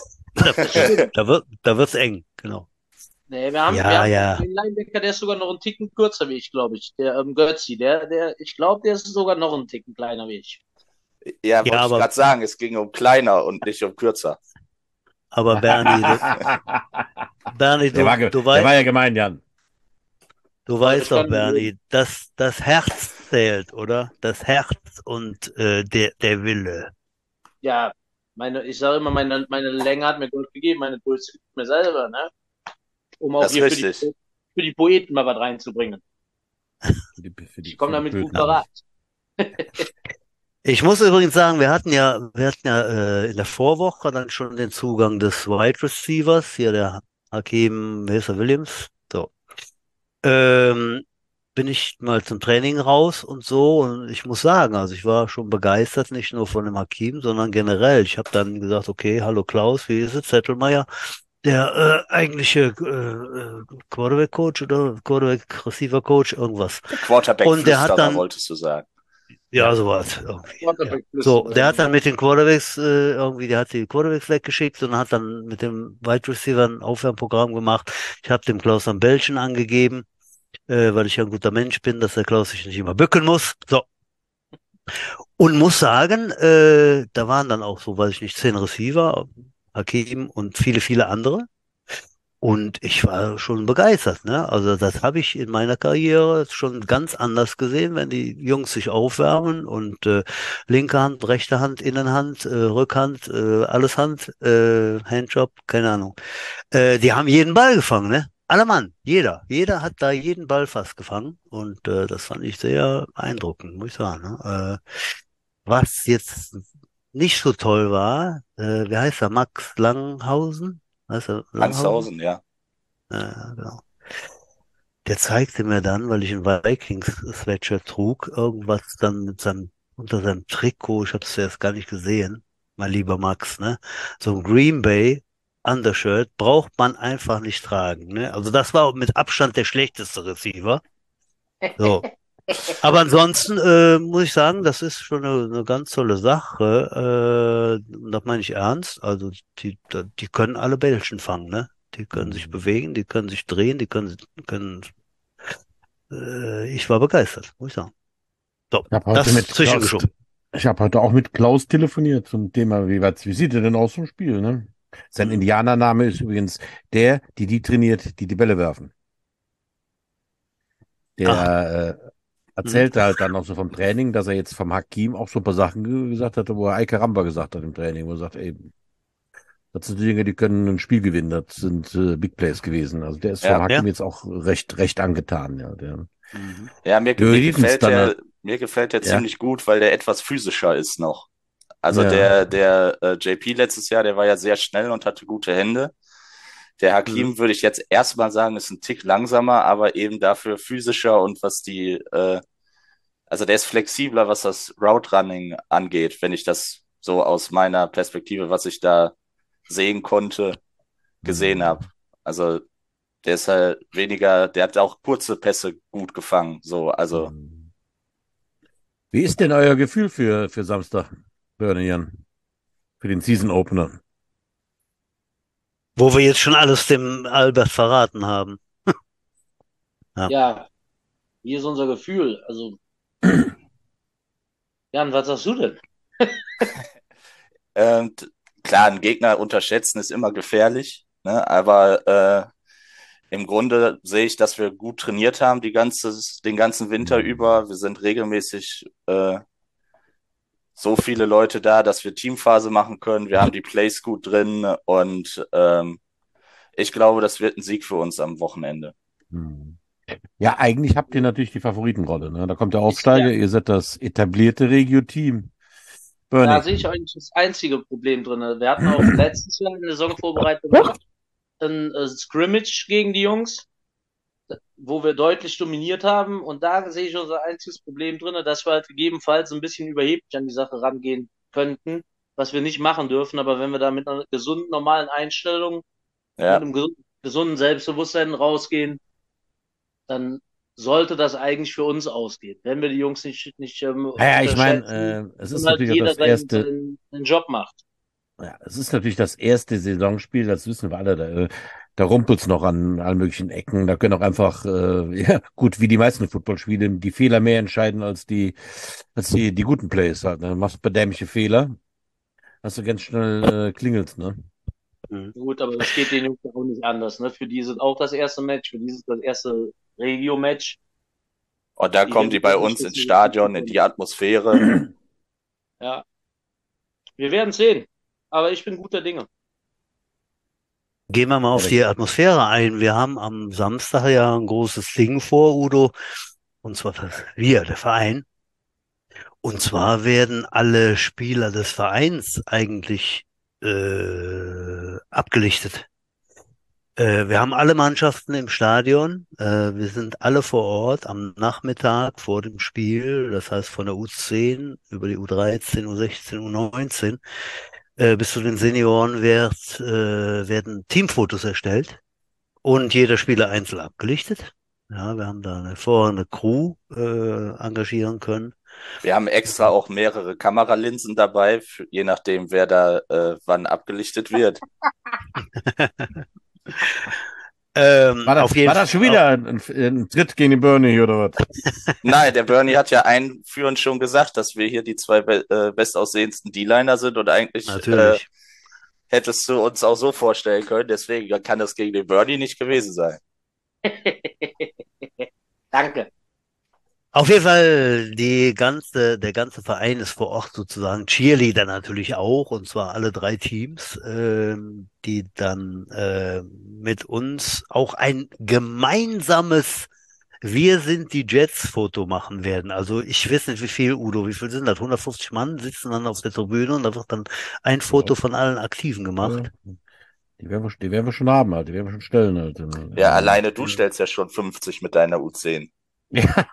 da wird's eng, genau. Nee, wir Ja, haben ja. den Linebacker, der ist sogar noch einen Ticken kürzer wie ich, glaube ich. Der Götzi, ich glaube, der ist sogar noch einen Ticken kleiner wie ich. Ja, Ja, wollte ich gerade sagen, es ging um kleiner und nicht um kürzer. aber Bernie, Bernie, Der war, du der war weißt, ja gemein, Jan. du Aber weißt ich doch, kann, Bernie, dass das Herz zählt, oder? Das Herz und der Wille. ja, ich sage immer, meine Länge hat mir Gold gegeben, meine Größe gibt mir selber, ne? Um auch Das ist hier richtig. für die Poeten mal was reinzubringen. Ich komme Für die damit gut Böten. parat. Ich muss übrigens sagen, wir hatten ja in der Vorwoche dann schon den Zugang des Wide Receivers, hier der Hakeem, wie heißt er, Williams. So. Ähm, bin ich mal zum Training raus und so und ich muss sagen, also ich war schon begeistert, nicht nur von dem Hakeem, sondern generell. Ich habe dann gesagt, okay, hallo Klaus, wie ist es, Zettelmeier, der eigentliche Quarterback-Coach oder Quarterback-Receiver-Coach, irgendwas. Der Und der hat Quarterback-Flüsterer, dann, wolltest du sagen. ja, Ja. sowas irgendwie. Ja. Quarterback-Flüsterer, So, der hat genau. dann mit den Quarterbacks irgendwie, der hat die Quarterbacks weggeschickt und hat dann mit dem Wide Receiver ein Aufwärmprogramm gemacht. Ich habe dem Klaus dann Bällchen angegeben, weil ich ja ein guter Mensch bin, dass der Klaus sich nicht immer bücken muss. So. Und muss sagen, da waren dann auch so, weiß ich nicht, 10 Receiver, Hakim und viele, viele andere. Und ich war schon begeistert, ne? Also das habe ich in meiner Karriere schon ganz anders gesehen, wenn die Jungs sich aufwärmen und linke Hand, rechte Hand, Innenhand, Rückhand, alles Hand, Handjob, keine Ahnung. Die haben jeden Ball gefangen, ne? Alle Mann, jeder. Jeder hat da jeden Ball fast gefangen und das fand ich sehr beeindruckend, muss ich sagen. Ne? Was jetzt nicht so toll war, wie heißt er? Max Langhausen? Heißt er Langhausen? Angshausen, ja. Genau. Der zeigte mir dann, weil ich ein Vikings-Sweatshirt trug, irgendwas dann unter seinem Trikot, ich habe es erst gar nicht gesehen, mein lieber Max, ne? So ein Green Bay Undershirt braucht man einfach nicht tragen, ne? Also das war mit Abstand der schlechteste Receiver. So. Aber ansonsten muss ich sagen, das ist schon eine ganz tolle Sache. Und das meine ich ernst. Also die können alle Bällchen fangen, ne? Die können sich bewegen, die können sich drehen, ich war begeistert, muss ich sagen. So, Ich habe heute das mit Klaus, zwischengeschoben. ich habe heute auch mit Klaus telefoniert zum Thema, wie sieht er denn aus zum Spiel, ne? Sein Mhm. Indianername ist übrigens der, die trainiert, die Bälle werfen. Ach, Der mhm. erzählte halt dann auch so vom Training, dass er jetzt vom Hakim auch so ein paar Sachen gesagt hatte, wo er Ay Caramba gesagt hat im Training, wo er sagt, ey, das sind Dinge, die können ein Spiel gewinnen, das sind Big Plays gewesen. Also der ist vom Ja, Hakim Ja. jetzt auch recht angetan, ja. Mhm. ja, Wie sieht es dann? mir gefällt der Ja, ziemlich gut, weil der etwas physischer ist noch. Also ja. der JP letztes Jahr, der war ja sehr schnell und hatte gute Hände. Der Mhm. Hakim würde ich jetzt erstmal sagen, ist ein Tick langsamer, aber eben dafür physischer und also der ist flexibler, was das Route Running angeht, wenn ich das so aus meiner Perspektive, was ich da sehen konnte, gesehen Hm. habe. Also der ist halt weniger, der hat auch kurze Pässe gut gefangen, so, also Hm. Wie ist denn euer Gefühl für Samstag, Bernie Jan, für den Season Opener? Wo wir jetzt schon alles dem Albert verraten haben. Ja. Ja, wie ist unser Gefühl? Also, Jan, was sagst du denn? Und klar, einen Gegner unterschätzen ist immer gefährlich, ne? Aber im Grunde sehe ich, dass wir gut trainiert haben den ganzen Winter Hm. über. Wir sind regelmäßig so viele Leute da, dass wir Teamphase machen können. Wir haben die Plays gut drin und ich glaube, das wird ein Sieg für uns am Wochenende. Hm. Ja, eigentlich habt ihr natürlich die Favoritenrolle, ne? Da kommt der Ja, Aufsteiger, ihr seid das etablierte Regio-Team. da Bernie. sehe ich eigentlich das einzige Problem drin. Wir hatten auch letztes Jahr in der Saisonvorbereitung ein Scrimmage gegen die Jungs, wo wir deutlich dominiert haben. Und da sehe ich unser einziges Problem drin, dass wir halt gegebenenfalls ein bisschen überheblich an die Sache rangehen könnten, was wir nicht machen dürfen. Aber wenn wir da mit einer gesunden, normalen Einstellung, mit Ja, einem gesunden Selbstbewusstsein rausgehen, dann sollte das eigentlich für uns ausgehen. Wenn wir die Jungs nicht Naja, ich unterschätzen meine, es und ist halt natürlich auch jeder das erste, seinen Job macht. ja, es ist natürlich das erste Saisonspiel, das wissen wir alle. Da rumpelt's noch an allen möglichen Ecken. Da können auch einfach, ja, gut, wie die meisten Footballspiele, die Fehler mehr entscheiden als die guten Plays halt. Ne? Machst du dämliche Fehler, hast du ganz schnell klingelt's, ne? Mhm. Gut, aber das geht den Jungs ja auch nicht anders. Ne? Für die ist es auch das erste Match, für die ist es das erste Regio-Match. und da Die kommen werden die sich bei auch uns ins unterstützen, richtig Stadion, in bekommen. die Atmosphäre. Ja, wir werden sehen. Aber ich bin guter Dinge. Gehen wir mal Ja, auf die Atmosphäre ein. Wir haben am Samstag ja ein großes Ding vor, Udo. Und zwar wir, der Verein. Und zwar werden alle Spieler des Vereins eigentlich abgelichtet. Wir haben alle Mannschaften im Stadion. Wir sind alle vor Ort am Nachmittag vor dem Spiel. Das heißt von der U10 über die U13, U16, U19 bis zu den Senioren werden Teamfotos erstellt und jeder Spieler einzeln abgelichtet. Ja, wir haben da eine hervorragende Crew engagieren können. Wir haben extra auch mehrere Kameralinsen dabei, je nachdem, wer da wann abgelichtet wird. Auf jeden war das schon wieder ein Tritt gegen die Bernie oder was? Nein, der Bernie hat ja einführend schon gesagt, dass wir hier die zwei bestaussehendsten D-Liner sind und eigentlich natürlich. hättest du uns auch so vorstellen können. Deswegen kann das gegen den Bernie nicht gewesen sein. Danke. Auf jeden Fall, der ganze Verein ist vor Ort sozusagen, Cheerleader natürlich auch, und zwar alle drei Teams, die dann mit uns auch ein gemeinsames Wir sind die Jets Foto machen werden. Also ich weiß nicht, wie viel, Udo, wie viel sind das? 150 Mann sitzen dann auf der Tribüne und da wird dann ein Foto Ja, von allen Aktiven ja. gemacht. Die werden wir schon haben, halt. Die werden wir schon stellen, halt. Ja, alleine du stellst ja schon 50 mit deiner U10. Ja.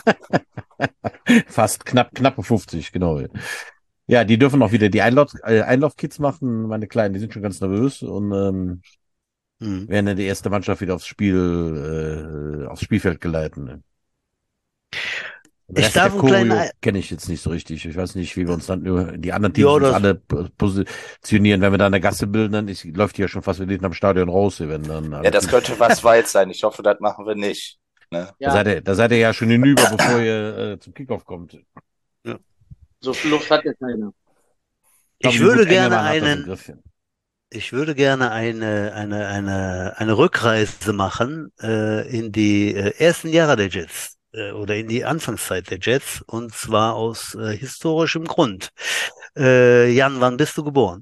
Fast knappe 50, genau. Ja, die dürfen auch wieder die Einlaufkids machen, meine Kleinen, die sind schon ganz nervös und Hm. werden dann die erste Mannschaft wieder aufs Spielfeld geleitet. Ne? Den Ich Rest der darf einen kleinen, Choreo kenne ich jetzt nicht so richtig. Ich weiß nicht, wie wir uns dann, die anderen Teams ja, uns das, alle positionieren, wenn wir da eine Gasse bilden, dann läuft die ja schon fast wieder am Stadion raus, wenn dann Ja, alles das gut. könnte was weit sein. Ich hoffe, das machen wir nicht. Ne? Ja, Da seid ihr ja schon hinüber, bevor ihr zum Kickoff kommt. ja. so viel Luft hat ja keiner. Ich glaube, Ich die würde Wutz gerne Engelmann hat das im einen, Griff. ich würde gerne eine Rückreise machen in die ersten Jahre der Jets oder in die Anfangszeit der Jets und zwar aus historischem Grund. Jan, wann bist du geboren?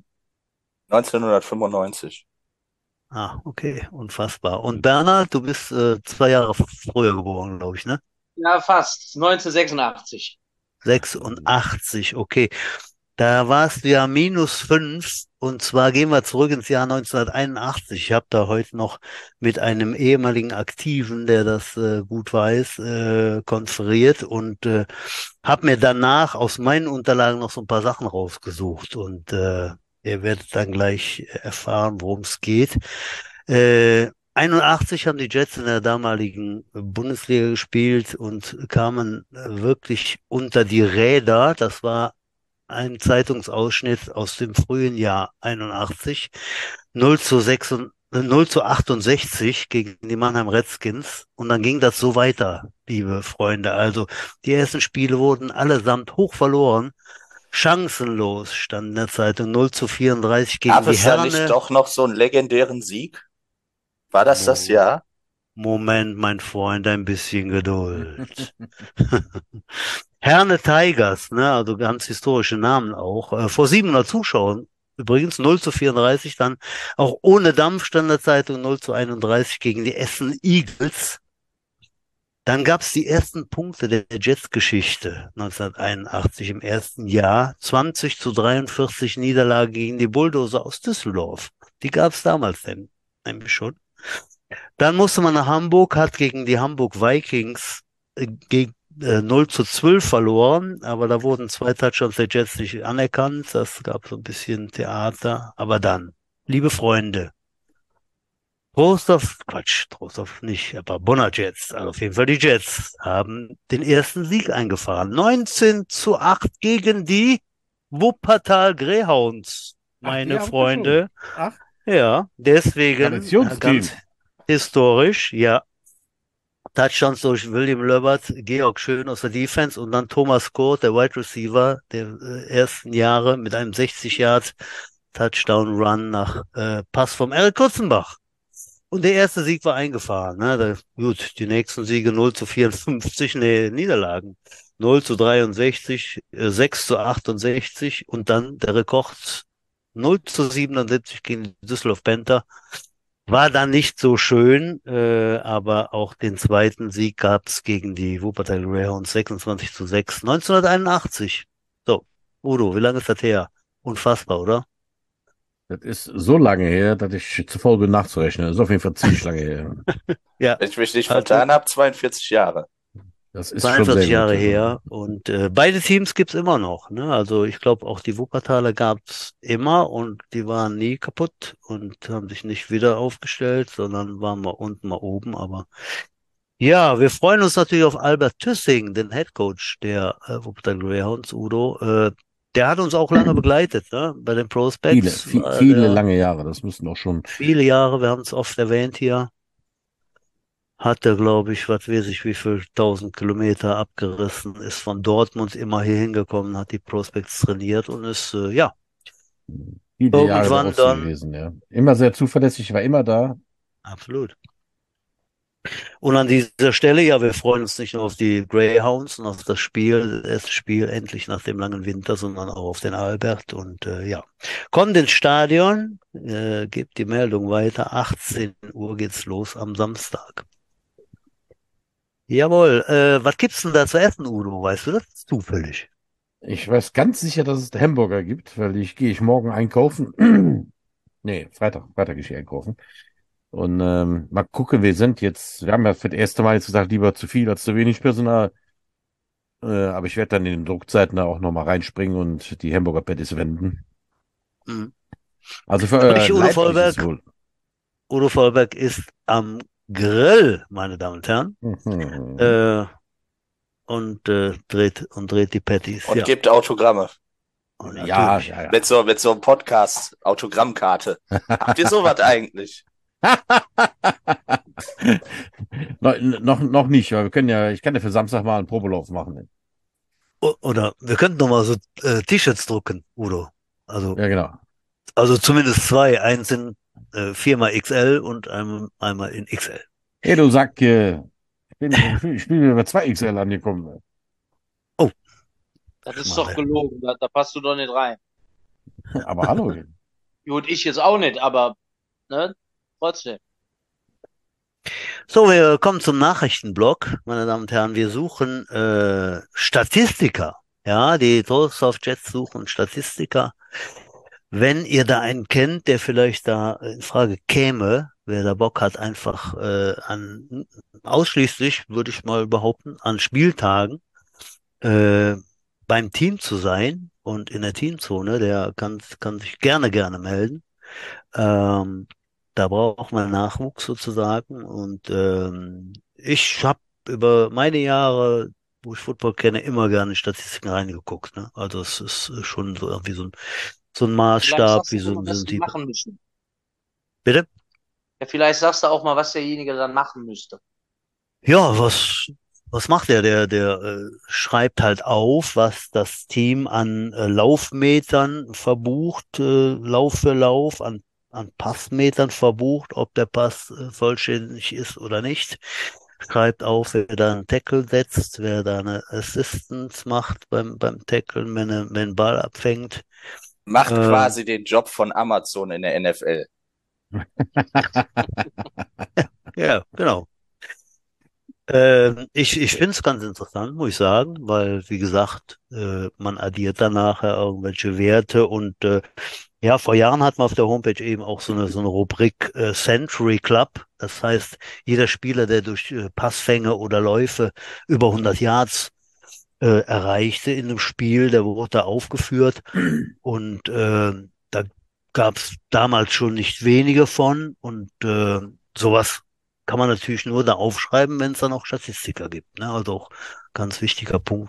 1995. Ah, okay, unfassbar. Und Bernhard, du bist 2 Jahre früher geboren, glaube ich, ne? Ja, fast. 1986. 86, okay. Da warst du ja -5 und zwar gehen wir zurück ins Jahr 1981. Ich habe da heute noch mit einem ehemaligen Aktiven, der das gut weiß, konferiert und habe mir danach aus meinen Unterlagen noch so ein paar Sachen rausgesucht und ihr werdet dann gleich erfahren, worum es geht. 81 haben die Jets in der damaligen Bundesliga gespielt und kamen wirklich unter die Räder. Das war ein Zeitungsausschnitt aus dem frühen Jahr 81. 0:68 gegen die Mannheim Redskins. Und dann ging das so weiter, liebe Freunde. Also die ersten Spiele wurden allesamt hoch verloren. Chancenlos stand in der Zeitung 0:34 gegen Gab die es da nicht Herne. doch noch so einen legendären Sieg? War das Mo Jahr? Moment, mein Freund, ein bisschen Geduld. Herne Tigers, ne, also ganz historische Namen auch, vor 700 Zuschauern. Übrigens 0:34 dann auch ohne Dampf stand der Zeitung 0:31 gegen die Essen Eagles. Dann gab es die ersten Punkte der Jets-Geschichte 1981 im ersten Jahr. 20:43 Niederlage gegen die Bulldozer aus Düsseldorf. Die gab es damals denn nämlich schon. Dann musste man nach Hamburg, hat gegen die Hamburg Vikings gegen 0:12 verloren, aber da wurden 2 Touchdowns der Jets nicht anerkannt. Das gab so ein bisschen Theater. Aber dann, liebe Freunde, Trostorf nicht, aber Bonner Jets, also auf jeden Fall die Jets, haben den ersten Sieg eingefahren. 19:8 gegen die Wuppertal Greyhounds, Ach, die meine haben wir schon. Freunde. Ach, Ja, deswegen Traditionsteam. ganz historisch, ja. Touchdowns durch William Löbert, Georg Schön aus der Defense und dann Thomas Kurt, der Wide Receiver der ersten Jahre mit einem 60 Yard Touchdown Run nach Pass vom Eric Kutzenbach. Und der erste Sieg war eingefahren. Ne? Gut, die nächsten Siege 0:54, nee, Niederlagen. 0:63, 6:68 und dann der Rekord 0:77 gegen die Düsseldorf Panther. War dann nicht so schön, aber auch den zweiten Sieg gab's gegen die Wuppertal Greyhounds 26:6, 1981. So, Udo, wie lange ist das her? Unfassbar, oder? Das ist so lange her, dass ich zu faul bin nachzurechnen. Das ist auf jeden Fall ziemlich lange her. Ja, Wenn ich mich nicht also vertan habe, 42 Jahre. Das ist schon 42 sehr gut. Jahre her und beide Teams gibt's immer noch. Ne? Also ich glaube auch die Wuppertaler gab's immer und die waren nie kaputt und haben sich nicht wieder aufgestellt, sondern waren mal unten, mal oben. Aber ja, wir freuen uns natürlich auf Albert Tüssing, den Head Coach der Wuppertal Greyhounds, Udo. Der hat uns auch lange begleitet, ne? Bei den Prospects war Viele der lange Jahre. Das müssten auch schon. viele Jahre, wir haben es oft erwähnt hier. Hat er, glaube ich, was weiß ich, wie viel 1000 Kilometer abgerissen, ist von Dortmund immer hier hingekommen, hat die Prospects trainiert und ist, ja, Viele Jahre bei irgendwann Ostsee dann, gewesen, ja. Immer sehr zuverlässig, war immer da. absolut. Und an dieser Stelle, ja, wir freuen uns nicht nur auf die Greyhounds und auf das Spiel, das erste Spiel endlich nach dem langen Winter, sondern auch auf den Albert und ja. Kommt ins Stadion, gebt die Meldung weiter, 18 Uhr geht's los am Samstag. Jawohl, was gibt's denn da zu essen, Udo? Weißt du das zufällig? Ich weiß ganz sicher, dass es Hamburger gibt, weil gehe ich morgen einkaufen. Nee, Freitag gehe ich einkaufen. Und mal gucken, wir haben ja für das erste Mal jetzt gesagt, lieber zu viel als zu wenig Personal. Aber ich werde dann in den Druckzeiten da auch nochmal reinspringen und die Hamburger Patties wenden. Hm. Also für Sprich, leiblich ist wohl. Udo Vollberg ist am Grill, meine Damen und Herren, Mhm. äh, dreht die Patties, Und ja. gibt Autogramme. Und Ja, natürlich. ja, ja. Mit so einem Podcast, Autogrammkarte. Habt ihr sowas eigentlich? Noch nicht, weil ich kann ja für Samstag mal einen Probelauf machen. Oder wir könnten noch mal so T-Shirts drucken, Udo. Also, Ja, genau. also zumindest zwei. Eins in 4x XL und einmal in XL. Hey, du Sack, ich bin über 2 XL angekommen. Oh, Das ist doch Schmarrn. gelogen, da passt du doch nicht rein. Aber hallo. Gut, ich jetzt auch nicht, aber ne, trotzdem. So, wir kommen zum Nachrichtenblock, meine Damen und Herren. Wir suchen Statistiker. Ja, die Soft Jets suchen Statistiker. Wenn ihr da einen kennt, der vielleicht da in Frage käme, wer da Bock hat, einfach ausschließlich, würde ich mal behaupten, an Spieltagen äh, beim Team zu sein und in der Teamzone, der kann sich gerne melden. Ähm, Da braucht man Nachwuchs sozusagen. Und ich habe über meine Jahre, wo ich Football kenne, immer gerne in Statistiken reingeguckt. Ne? Also es ist schon so irgendwie so ein Vielleicht Maßstab, sagst du auch mal, wie so was ein die Typ. machen müssen. Bitte? Ja, vielleicht sagst du auch mal, was derjenige dann machen müsste. Ja, was macht er? Der schreibt halt auf, was das Team an Laufmetern verbucht, Lauf für Lauf, an Passmetern verbucht, ob der Pass vollständig ist oder nicht. Schreibt auf, wer da einen Tackle setzt, wer da eine Assistance macht beim Tacklen, wenn ein Ball abfängt. Macht Ähm, quasi den Job von Amazon in der NFL. ja, genau. Ich finde es ganz interessant, muss ich sagen, weil, wie gesagt, man addiert dann nachher irgendwelche Werte und ja, vor Jahren hat man auf der Homepage eben auch so eine Rubrik Century Club. Das heißt, jeder Spieler, der durch Passfänge oder Läufe über 100 Yards erreichte in einem Spiel, der wurde da aufgeführt und da gab es damals schon nicht wenige von und sowas kann man natürlich nur da aufschreiben, wenn es dann auch Statistiker gibt. Ne? Also auch ganz wichtiger Punkt.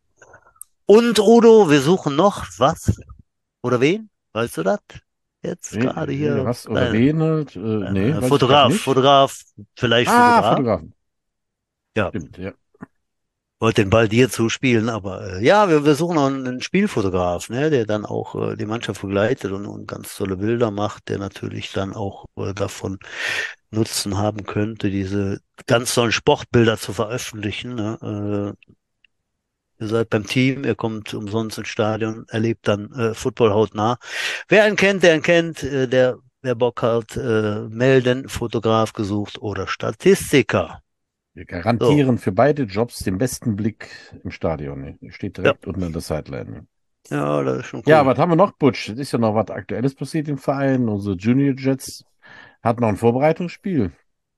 Und Udo, wir suchen noch was oder wen? Weißt du das? Jetzt gerade hier. Was oder wen halt? Nee, weiß ich gerade nicht. Fotograf, vielleicht Ah, Fotograf. Fotografen. Ja, Stimmt, ja. wollte den Ball dir zuspielen, aber ja, wir suchen noch einen Spielfotograf, ne, der dann auch die Mannschaft begleitet und ganz tolle Bilder macht, der natürlich dann auch davon Nutzen haben könnte, diese ganz tollen Sportbilder zu veröffentlichen. Ne? Ihr seid beim Team, ihr kommt umsonst ins Stadion, erlebt dann Football hautnah. Wer einen kennt, der einen kennt, wer Bock hat, melden, Fotograf gesucht oder Statistiker. Wir So, garantieren für beide Jobs den besten Blick im Stadion. Ne? Steht ja, direkt unten an der Sideline. Ne? ja, das ist schon Ja, cool. was haben wir noch, Butch? Es ist ja noch was Aktuelles passiert im Verein. Unsere Junior Jets hatten noch ein Vorbereitungsspiel.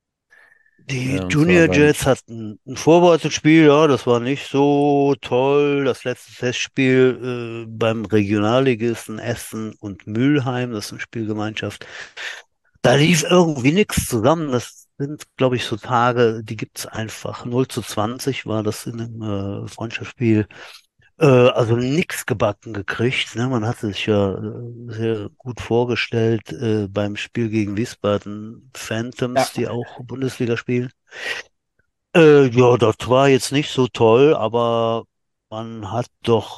Die Und zwar Junior Jets hatten ein Vorbereitungsspiel, ja, das war nicht so toll. Das letzte Testspiel beim Regionalligisten Essen und Mülheim, das ist eine Spielgemeinschaft. Da lief irgendwie nichts zusammen. Das sind, glaube ich, so Tage, die gibt's einfach. 0:20 war das in einem Freundschaftsspiel. Also nichts gebacken gekriegt. Ne? Man hatte sich ja sehr gut vorgestellt beim Spiel gegen Wiesbaden ja, Phantoms, die auch Bundesliga spielen. Ja, das war jetzt nicht so toll, aber man hat doch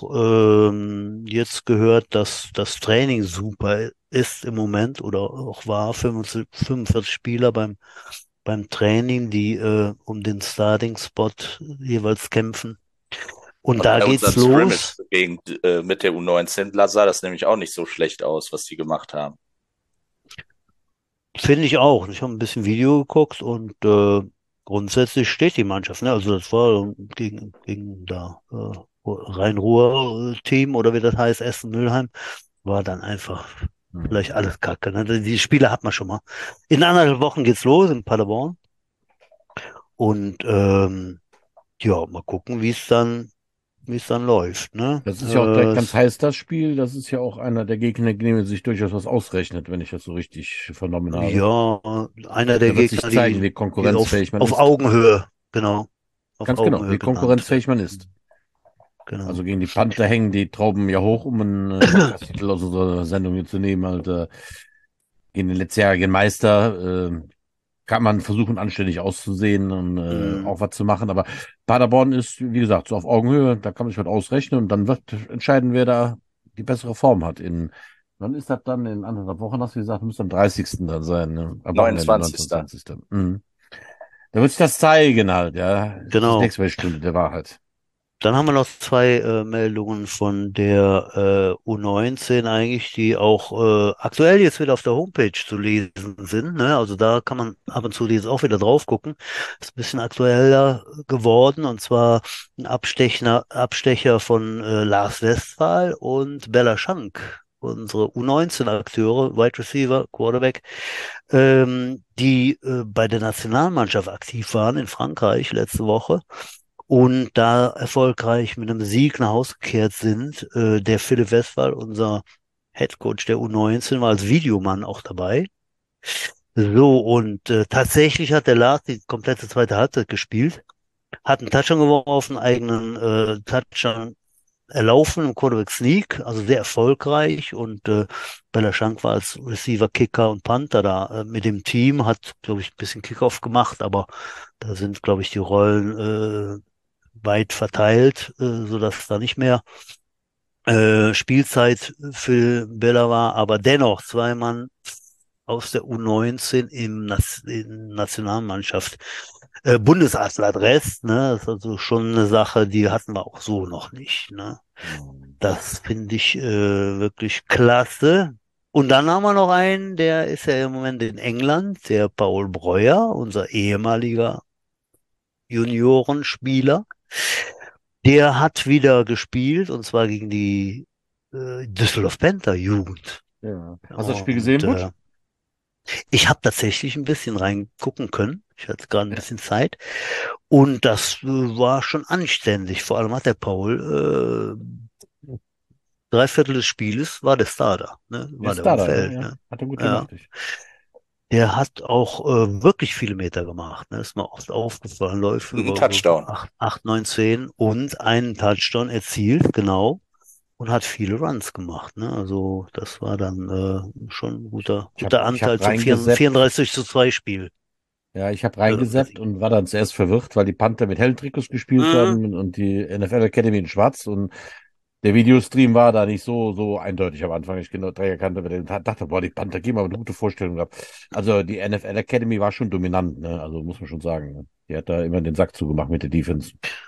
jetzt gehört, dass das Training super ist im Moment oder auch war. 45 Spieler beim Training, die um den Starting-Spot jeweils kämpfen. Und da Bei geht's unseren Scrimmage los. gegen, mit der U19 sah das nämlich auch nicht so schlecht aus, was die gemacht haben. Finde ich auch. Ich habe ein bisschen Video geguckt und grundsätzlich steht die Mannschaft, ne? Also das war gegen da Rhein-Ruhr-Team oder wie das heißt, Essen-Mülheim, war dann einfach vielleicht alles Kacke. Ne? Die Spiele hat man schon mal. In 1,5 Wochen geht's los in Paderborn. Und ja, mal gucken, wie es dann läuft, ne? Das ist ja auch direkt ganz heiß, das Spiel. Das ist ja auch einer der Gegner, gegen den sich durchaus was ausrechnet, wenn ich das so richtig vernommen habe. Ja, einer der Da wird sich Gegner, zeigen, wie die auf, konkurrenzfähig man auf ist. Augenhöhe, genau, auf Ganz genau, Augenhöhe wie genannt konkurrenzfähig man werden. ist. Genau. Also gegen die Panther hängen die Trauben ja hoch, um einen Podcast-Titel aus unserer Sendung hier zu nehmen. Halt, gegen den letztjährigen Meister kann man versuchen, anständig auszusehen und Mhm. auch was zu machen. Aber Paderborn ist, wie gesagt, so auf Augenhöhe. Da kann man sich was ausrechnen und dann wird entscheiden, wer da die bessere Form hat. Wann ist das dann? In 1,5 Wochen, hast du gesagt, müsste am 30. dann sein, ne? Am Wochenende, 29. 29. Mhm. Da wird sich das zeigen halt, ja. Das Genau. nächste Mal Stunde der Wahrheit. Dann haben wir noch zwei Meldungen von der U19 eigentlich, die auch aktuell jetzt wieder auf der Homepage zu lesen sind. Ne? Also da kann man ab und zu jetzt auch wieder drauf gucken. Ist ein bisschen aktueller geworden, und zwar ein Abstecher von Lars Westphal und Bella Schank, unsere U19-Akteure, Wide Receiver, Quarterback, die bei der Nationalmannschaft aktiv waren in Frankreich letzte Woche und da erfolgreich mit einem Sieg nach Hause gekehrt sind. Der Philipp Westphal, unser Headcoach der U19, war als Videomann auch dabei. So, und tatsächlich hat der Lars die komplette zweite Halbzeit gespielt, hat einen Touchdown geworfen, eigenen Touchdown erlaufen im Quarterback Sneak, also sehr erfolgreich, und Bella Schank war als Receiver, Kicker und Panther da mit dem Team, hat, glaube ich, ein bisschen Kickoff gemacht, aber da sind, glaube ich, die Rollen weit verteilt, sodass da nicht mehr Spielzeit für Bella war, aber dennoch zwei Mann aus der U19 in Nationalmannschaft. Bundesadler-Dress, ne? Das ist also schon eine Sache, die hatten wir auch so noch nicht, ne? Das finde ich wirklich klasse. Und dann haben wir noch einen, der ist ja im Moment in England, der Paul Breuer, unser ehemaliger Juniorenspieler. Der hat wieder gespielt, und zwar gegen die Düsseldorf Panther Jugend. Ja. Hast du das Spiel Und gesehen, Butch? ich habe tatsächlich ein bisschen reingucken können. Ich hatte gerade ein Ja. bisschen Zeit. Und das war schon anständig. Vor allem hat der Paul 3/4 des Spieles war der Star da, ne? Der War ist der auf da, dem ja, Feld, ja. ne? Hat er gut Ja. gemacht. Der hat auch wirklich viele Meter gemacht, ne? Ist mir oft aufgefallen, Läufe Ein über so Touchdown. 8, 9, 10 und einen Touchdown erzielt, genau. Und hat viele Runs gemacht, ne? Also das war dann schon ein guter, Ich hab, guter ich hab Anteil zum reingeseppt. 34:2 Spiel. Ja, ich habe Oder reingeseppt Sieg. und war dann zuerst verwirrt, weil die Panther mit hellen Trikots gespielt Mhm. haben und die NFL Academy in Schwarz und der Videostream war da nicht so eindeutig am Anfang. Ich genau direkt erkannte, aber dann dachte, boah, die Panther geben aber eine gute Vorstellung gehabt. Also die NFL Academy war schon dominant, ne? Also muss man schon sagen. Ne? Die hat da immer den Sack zugemacht mit der Defense.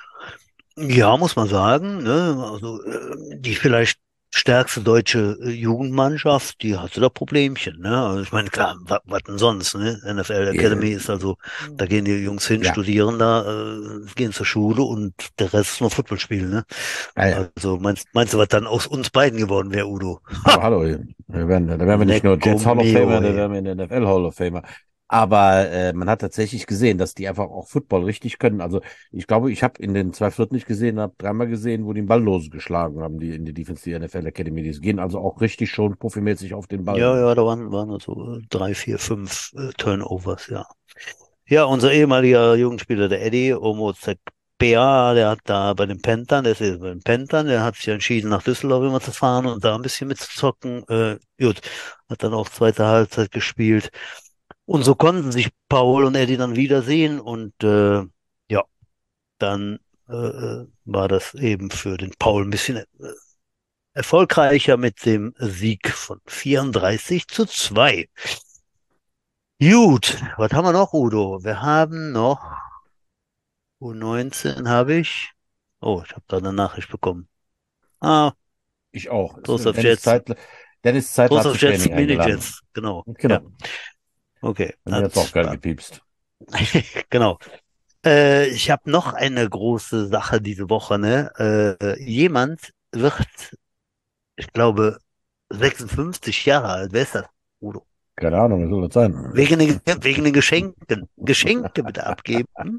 Ja, muss man sagen, ne? Also die vielleicht stärkste deutsche Jugendmannschaft, die hatte da Problemchen, ne? Also ich meine, klar, was denn sonst, ne? NFL Äh, Academy ist also, da gehen die Jungs hin, ja, studieren da, gehen zur Schule, und der Rest ist nur Football spielen, ne? naja. Also meinst du, was dann aus uns beiden geworden wäre, Udo? Aber hallo, da wären wir nicht nur Lecco Jets Hall of Famer, mio, da ey. wären wir in der NFL Hall of Famer. Aber man hat tatsächlich gesehen, dass die einfach auch Football richtig können. Also ich glaube, ich habe in den 2 Vierteln nicht gesehen, habe dreimal gesehen, wo die den Ball losgeschlagen haben, die in die Defense, die NFL Academy. Die gehen also auch richtig schon profimäßig auf den Ball. Ja, Ne? ja, da waren also 3, 4, 5 Turnovers, ja. Ja, unser ehemaliger Jugendspieler, der Eddie Omozekbea, der hat da bei den Panthern, der ist jetzt bei den Panthern, der hat sich entschieden, nach Düsseldorf immer zu fahren und da ein bisschen mitzuzocken. Gut, hat dann auch zweite Halbzeit gespielt. Und so konnten sich Paul und Eddie dann wiedersehen, und ja, dann war das eben für den Paul ein bisschen erfolgreicher mit dem Sieg von 34:2. Gut, was haben wir noch, Udo? Wir haben noch U19 habe ich. Oh, ich habe da eine Nachricht bekommen. Ah, Ich auch. Trostorf Jets. Dennis Zeitler hat Trostorf zum Jets, Training eingeladen. Genau. Genau. Ja, Genau. okay. Bei mir hat's auch geil gepiepst. Genau. Ich habe noch eine große Sache diese Woche, ne? Jemand wird, ich glaube, 56 Jahre alt. Wer ist das? Udo. Keine Ahnung, was soll das sein? Wegen den Geschenken. Geschenke bitte abgeben.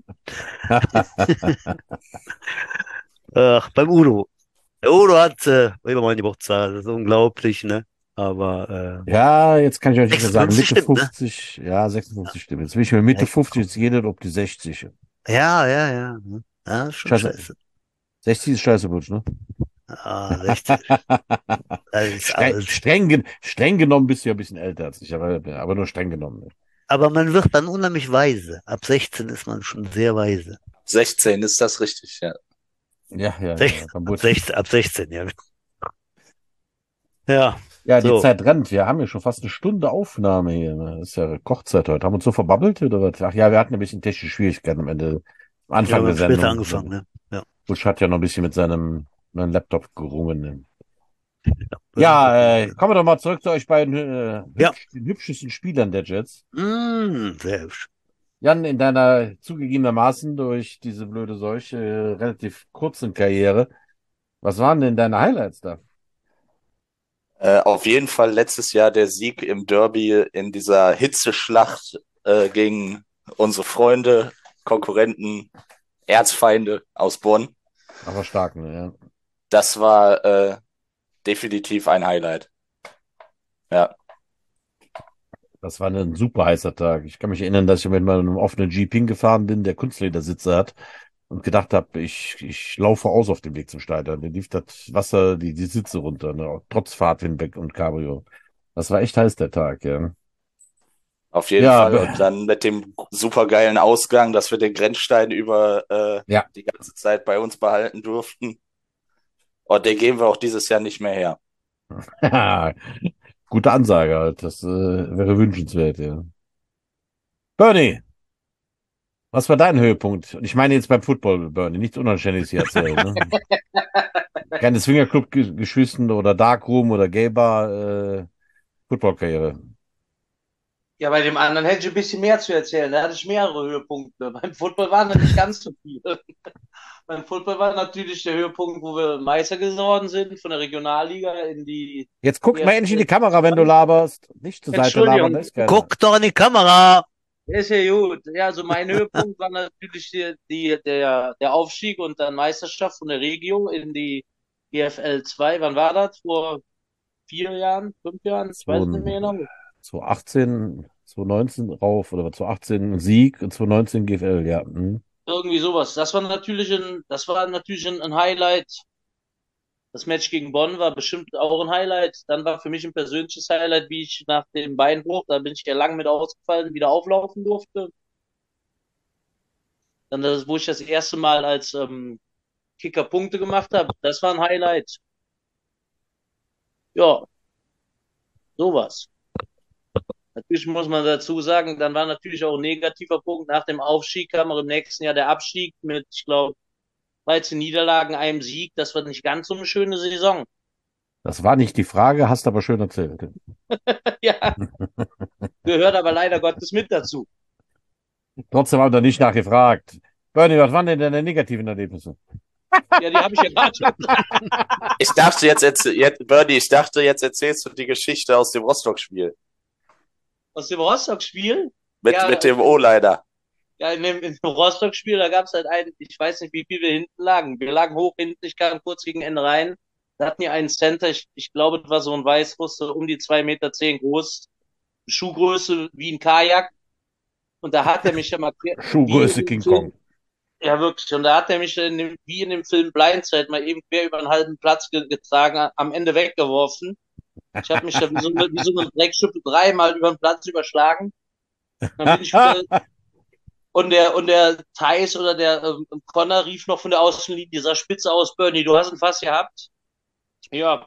Ach, beim Udo. Der Udo hat immer mal Geburtstag. Das ist unglaublich, ne? Aber Ja, jetzt kann ich euch nicht mehr sagen. 56 Mitte stimmt, ne? 50, ja, 56 stimmt. Jetzt bin ich mir Mitte Ja, 50, jetzt geht es um die 60. ja, ja. Ja, ja, ist schon Scheiße, scheiße. 60 ist scheiße, Butsch, ne? Ah, 60. Das ist alt. Streng genommen bist du ja ein bisschen älter als ich, aber nur streng genommen. Ne? Aber man wird dann unheimlich weise. Ab 16 ist man schon sehr weise. 16 ist das richtig, ja. Ja, beim Butsch. Ab 16, ja. Ja, Ja, die so. Zeit rennt. Wir haben ja schon fast eine Stunde Aufnahme hier. Ne? Das ist ja Kochzeit heute. Haben wir uns so verbabbelt oder was? Ach ja, wir hatten ein bisschen technische Schwierigkeiten am Ende, am Ja, Anfang wir der haben später Sendung. angefangen, ne? Ja. Butch hat ja noch ein bisschen mit seinem neuen Laptop gerungen. Ne? Ja, Ja, kommen wir doch mal zurück zu euch beiden ja. den hübschesten Spielern der Jets. Sehr hübsch. Jan, in deiner zugegebenermaßen durch diese blöde Seuche relativ kurzen Karriere, was waren denn deine Highlights da? Auf jeden Fall letztes Jahr der Sieg im Derby in dieser Hitzeschlacht gegen unsere Freunde, Konkurrenten, Erzfeinde aus Bonn. Aber stark, ne? Ja. Das war definitiv ein Highlight. Ja. Das war ein super heißer Tag. Ich kann mich erinnern, dass ich mit meinem offenen Jeep hingefahren bin, der Kunstledersitze hat und gedacht habe, ich laufe aus auf dem Weg zum Stadion. Mir lief das Wasser, die Sitze runter, ne? Trotz Fahrtwind und Cabrio. Das war echt heiß, der Tag, ja. Auf jeden Ja, Fall. Und dann mit dem supergeilen Ausgang, dass wir den Grenzstein über ja. die ganze Zeit bei uns behalten durften. Und den geben wir auch dieses Jahr nicht mehr her. Gute Ansage halt. Das wäre wünschenswert, ja. Bernie, was war dein Höhepunkt? Und ich meine jetzt beim Football, Bernie, nichts Unanständiges hier erzählen, ne? Keine Swingerclub-Geschichten oder Darkroom oder Gay-Bar, Footballkarriere. Ja, bei dem anderen hätte ich ein bisschen mehr zu erzählen. Da hatte ich mehrere Höhepunkte. Beim Football waren da nicht ganz so viele. Beim Football war natürlich der Höhepunkt, wo wir Meister geworden sind, von der Regionalliga in die Jetzt guck mal endlich in die EFL. Kamera, wenn du laberst. Nicht zur Seite labern, da Entschuldigung, ist keiner. Guck doch in die Kamera. ist ja gut. Ja, also mein Höhepunkt war natürlich der Aufstieg und dann Meisterschaft von der Regio in die EFL 2. Wann war das? Vor 4 Jahren, 5 Jahren? Ich weiß es nicht mehr genau. 2018, 2019 rauf, oder 2018 Sieg und 2019 GFL, ja. Mhm. Irgendwie sowas. Das war natürlich ein Highlight. Das Match gegen Bonn war bestimmt auch ein Highlight. Dann war für mich ein persönliches Highlight, wie ich nach dem Beinbruch, da bin ich ja lang mit ausgefallen, wieder auflaufen durfte. Dann wo ich das erste Mal als Kicker Punkte gemacht habe. Das war ein Highlight. Ja, sowas. Natürlich muss man dazu sagen, dann war natürlich auch ein negativer Punkt. Nach dem Aufstieg kam auch im nächsten Jahr der Abstieg mit, ich glaube, 13 Niederlagen, einem Sieg. Das war nicht ganz so eine schöne Saison. Das war nicht die Frage, hast aber schön erzählt. Ja, gehört aber leider Gottes mit dazu. Trotzdem haben wir nicht nachgefragt. Bernie, was waren denn deine negativen Erlebnisse? Ja, die habe ich ja gerade schon gesagt. Ich dachte Bernie, jetzt erzählst du die Geschichte aus dem Rostock-Spiel. Aus dem Rostock-Spiel. Mit dem O-Liner. Ja, in dem Rostock-Spiel, da gab es halt einen, ich weiß nicht, wie viel wir hinten lagen. Wir lagen hoch hinten, ich kam kurz gegen Ende rein. Da hatten die einen Center, ich glaube, das war so ein Weißruss, so um die 2,10 Meter groß, Schuhgröße wie ein Kajak. Und da hat er mich ja markiert, wie in Schuhgröße dem King Film, Kong. ja wirklich, und da hat er mich wie in dem Film Blindside mal eben quer über einen halben Platz getragen, am Ende weggeworfen. Ich habe mich da wie so eine Dreckschippe dreimal über den Platz überschlagen. Dann bin ich wieder, und der Thais oder der Connor rief noch von der Außenlinie, sah spitze aus, Bernie, du hast ein Fass gehabt. Ja,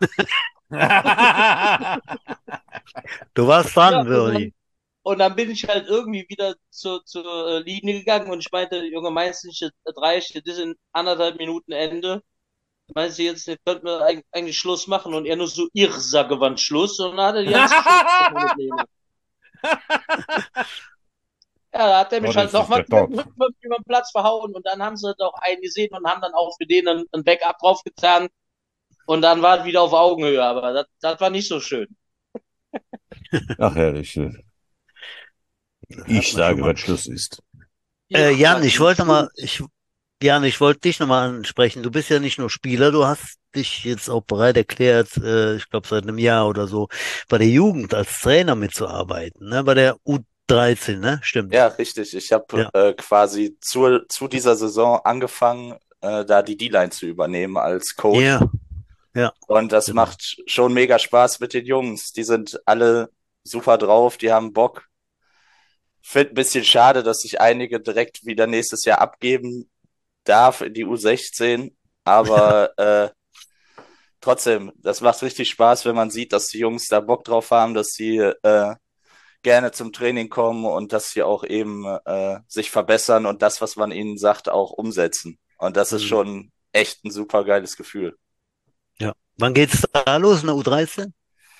Du warst ja, dran, Bernie. und dann bin ich halt irgendwie wieder zur Linie gegangen und ich meinte, Junge, meinst du nicht, das reicht, das ist in 1,5 Minuten Ende. Meinst du jetzt, könnten wir eigentlich Schluss machen? Und er nur so, ich sage, wann Schluss? Und dann hat er die ganze Show mit mir gemacht. Ja, da hat er mich Oh, halt das ist nochmal der Tod. über den Platz verhauen und dann haben sie doch einen gesehen und haben dann auch für den ein Backup draufgetan und dann war es wieder auf Augenhöhe, aber das war nicht so schön. Ach, herrlich. Das hat Ich man schon sage, mal. wenn Schluss ist. Ja, Jan, was nicht stimmt. Jan, ich wollte dich nochmal ansprechen. Du bist ja nicht nur Spieler, du hast dich jetzt auch bereit erklärt, ich glaube seit einem Jahr oder so, bei der Jugend als Trainer mitzuarbeiten, ne? Bei der U13, ne? Stimmt. Ja, richtig. Ich habe Ja. quasi zu dieser Saison angefangen, da die D-Line zu übernehmen als Coach. Ja, ja, Und das genau. macht schon mega Spaß mit den Jungs. Die sind alle super drauf, die haben Bock. Find ein bisschen schade, dass sich einige direkt wieder nächstes Jahr abgeben darf in die U16. Aber trotzdem, das macht richtig Spaß, wenn man sieht, dass die Jungs da Bock drauf haben, dass sie gerne zum Training kommen und dass sie auch eben sich verbessern und das, was man ihnen sagt, auch umsetzen. Und das ist Mhm. schon echt ein super geiles Gefühl. Ja. Wann geht's da los in der U13?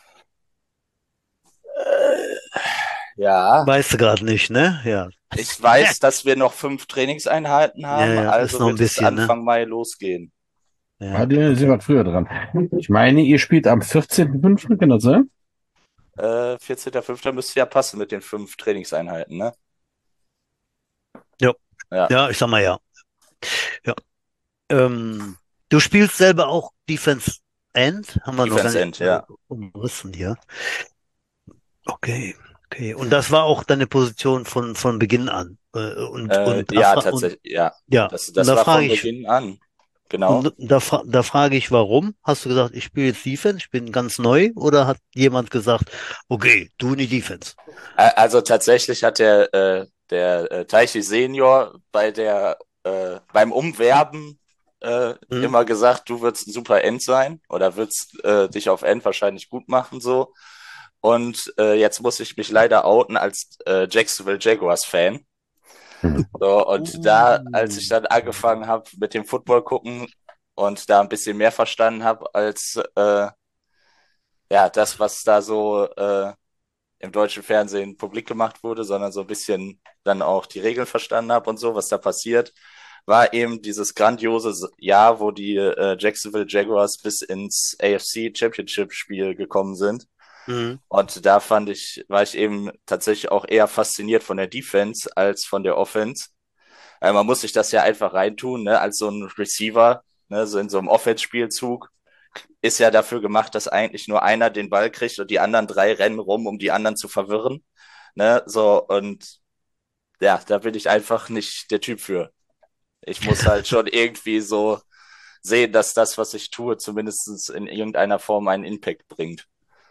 Ja, Weißt du gerade nicht, ne? Ja. ich weiß, dass wir noch 5 Trainingseinheiten Ja, haben, ja, ist also noch ein wird es bisschen, ne? Anfang Mai losgehen. Ah, Ja. die sind wir früher dran. Ich meine, ihr spielt am 14.05., kann das sein? 14.05. müsste ja passen mit den 5 Trainingseinheiten, ne? Ja. Ja, Ja, ich sag mal ja. Ja. Du spielst selber auch Defense End, haben wir noch gar Defense nicht End, ja. umrissen hier. Okay, okay. Und das war auch deine Position von Beginn an. Ja, tatsächlich, ja. Ja, und Das war von Beginn an. Genau. da frage ich, warum? Hast du gesagt, ich spiele jetzt Defense, ich bin ganz neu, oder hat jemand gesagt, okay, du in die Defense? Also tatsächlich hat der Teichi Senior beim Umwerben Hm? immer gesagt, du würdest ein super End sein oder würdest dich auf End wahrscheinlich gut machen so. Und jetzt muss ich mich leider outen als Jacksonville Jaguars Fan. Mhm. So, und da, als Uh. ich dann angefangen habe mit dem Football gucken und da ein bisschen mehr verstanden habe als ja das, was da so im deutschen Fernsehen publik gemacht wurde, sondern so ein bisschen dann auch die Regeln verstanden habe und so, was da passiert, war eben dieses grandiose Jahr, wo die Jacksonville Jaguars bis ins AFC Championship Spiel gekommen sind. Hm. Und da war ich eben tatsächlich auch eher fasziniert von der Defense als von der Offense. Man muss sich das ja einfach reintun, ne, als so ein Receiver, ne, so in so einem Offense-Spielzug ist ja dafür gemacht, dass eigentlich nur einer den Ball kriegt und die anderen 3 rennen rum, um die anderen zu verwirren. Ne? So, und ja, da bin ich einfach nicht der Typ für. Ich muss halt schon irgendwie so sehen, dass das, was ich tue, zumindest in irgendeiner Form einen Impact bringt.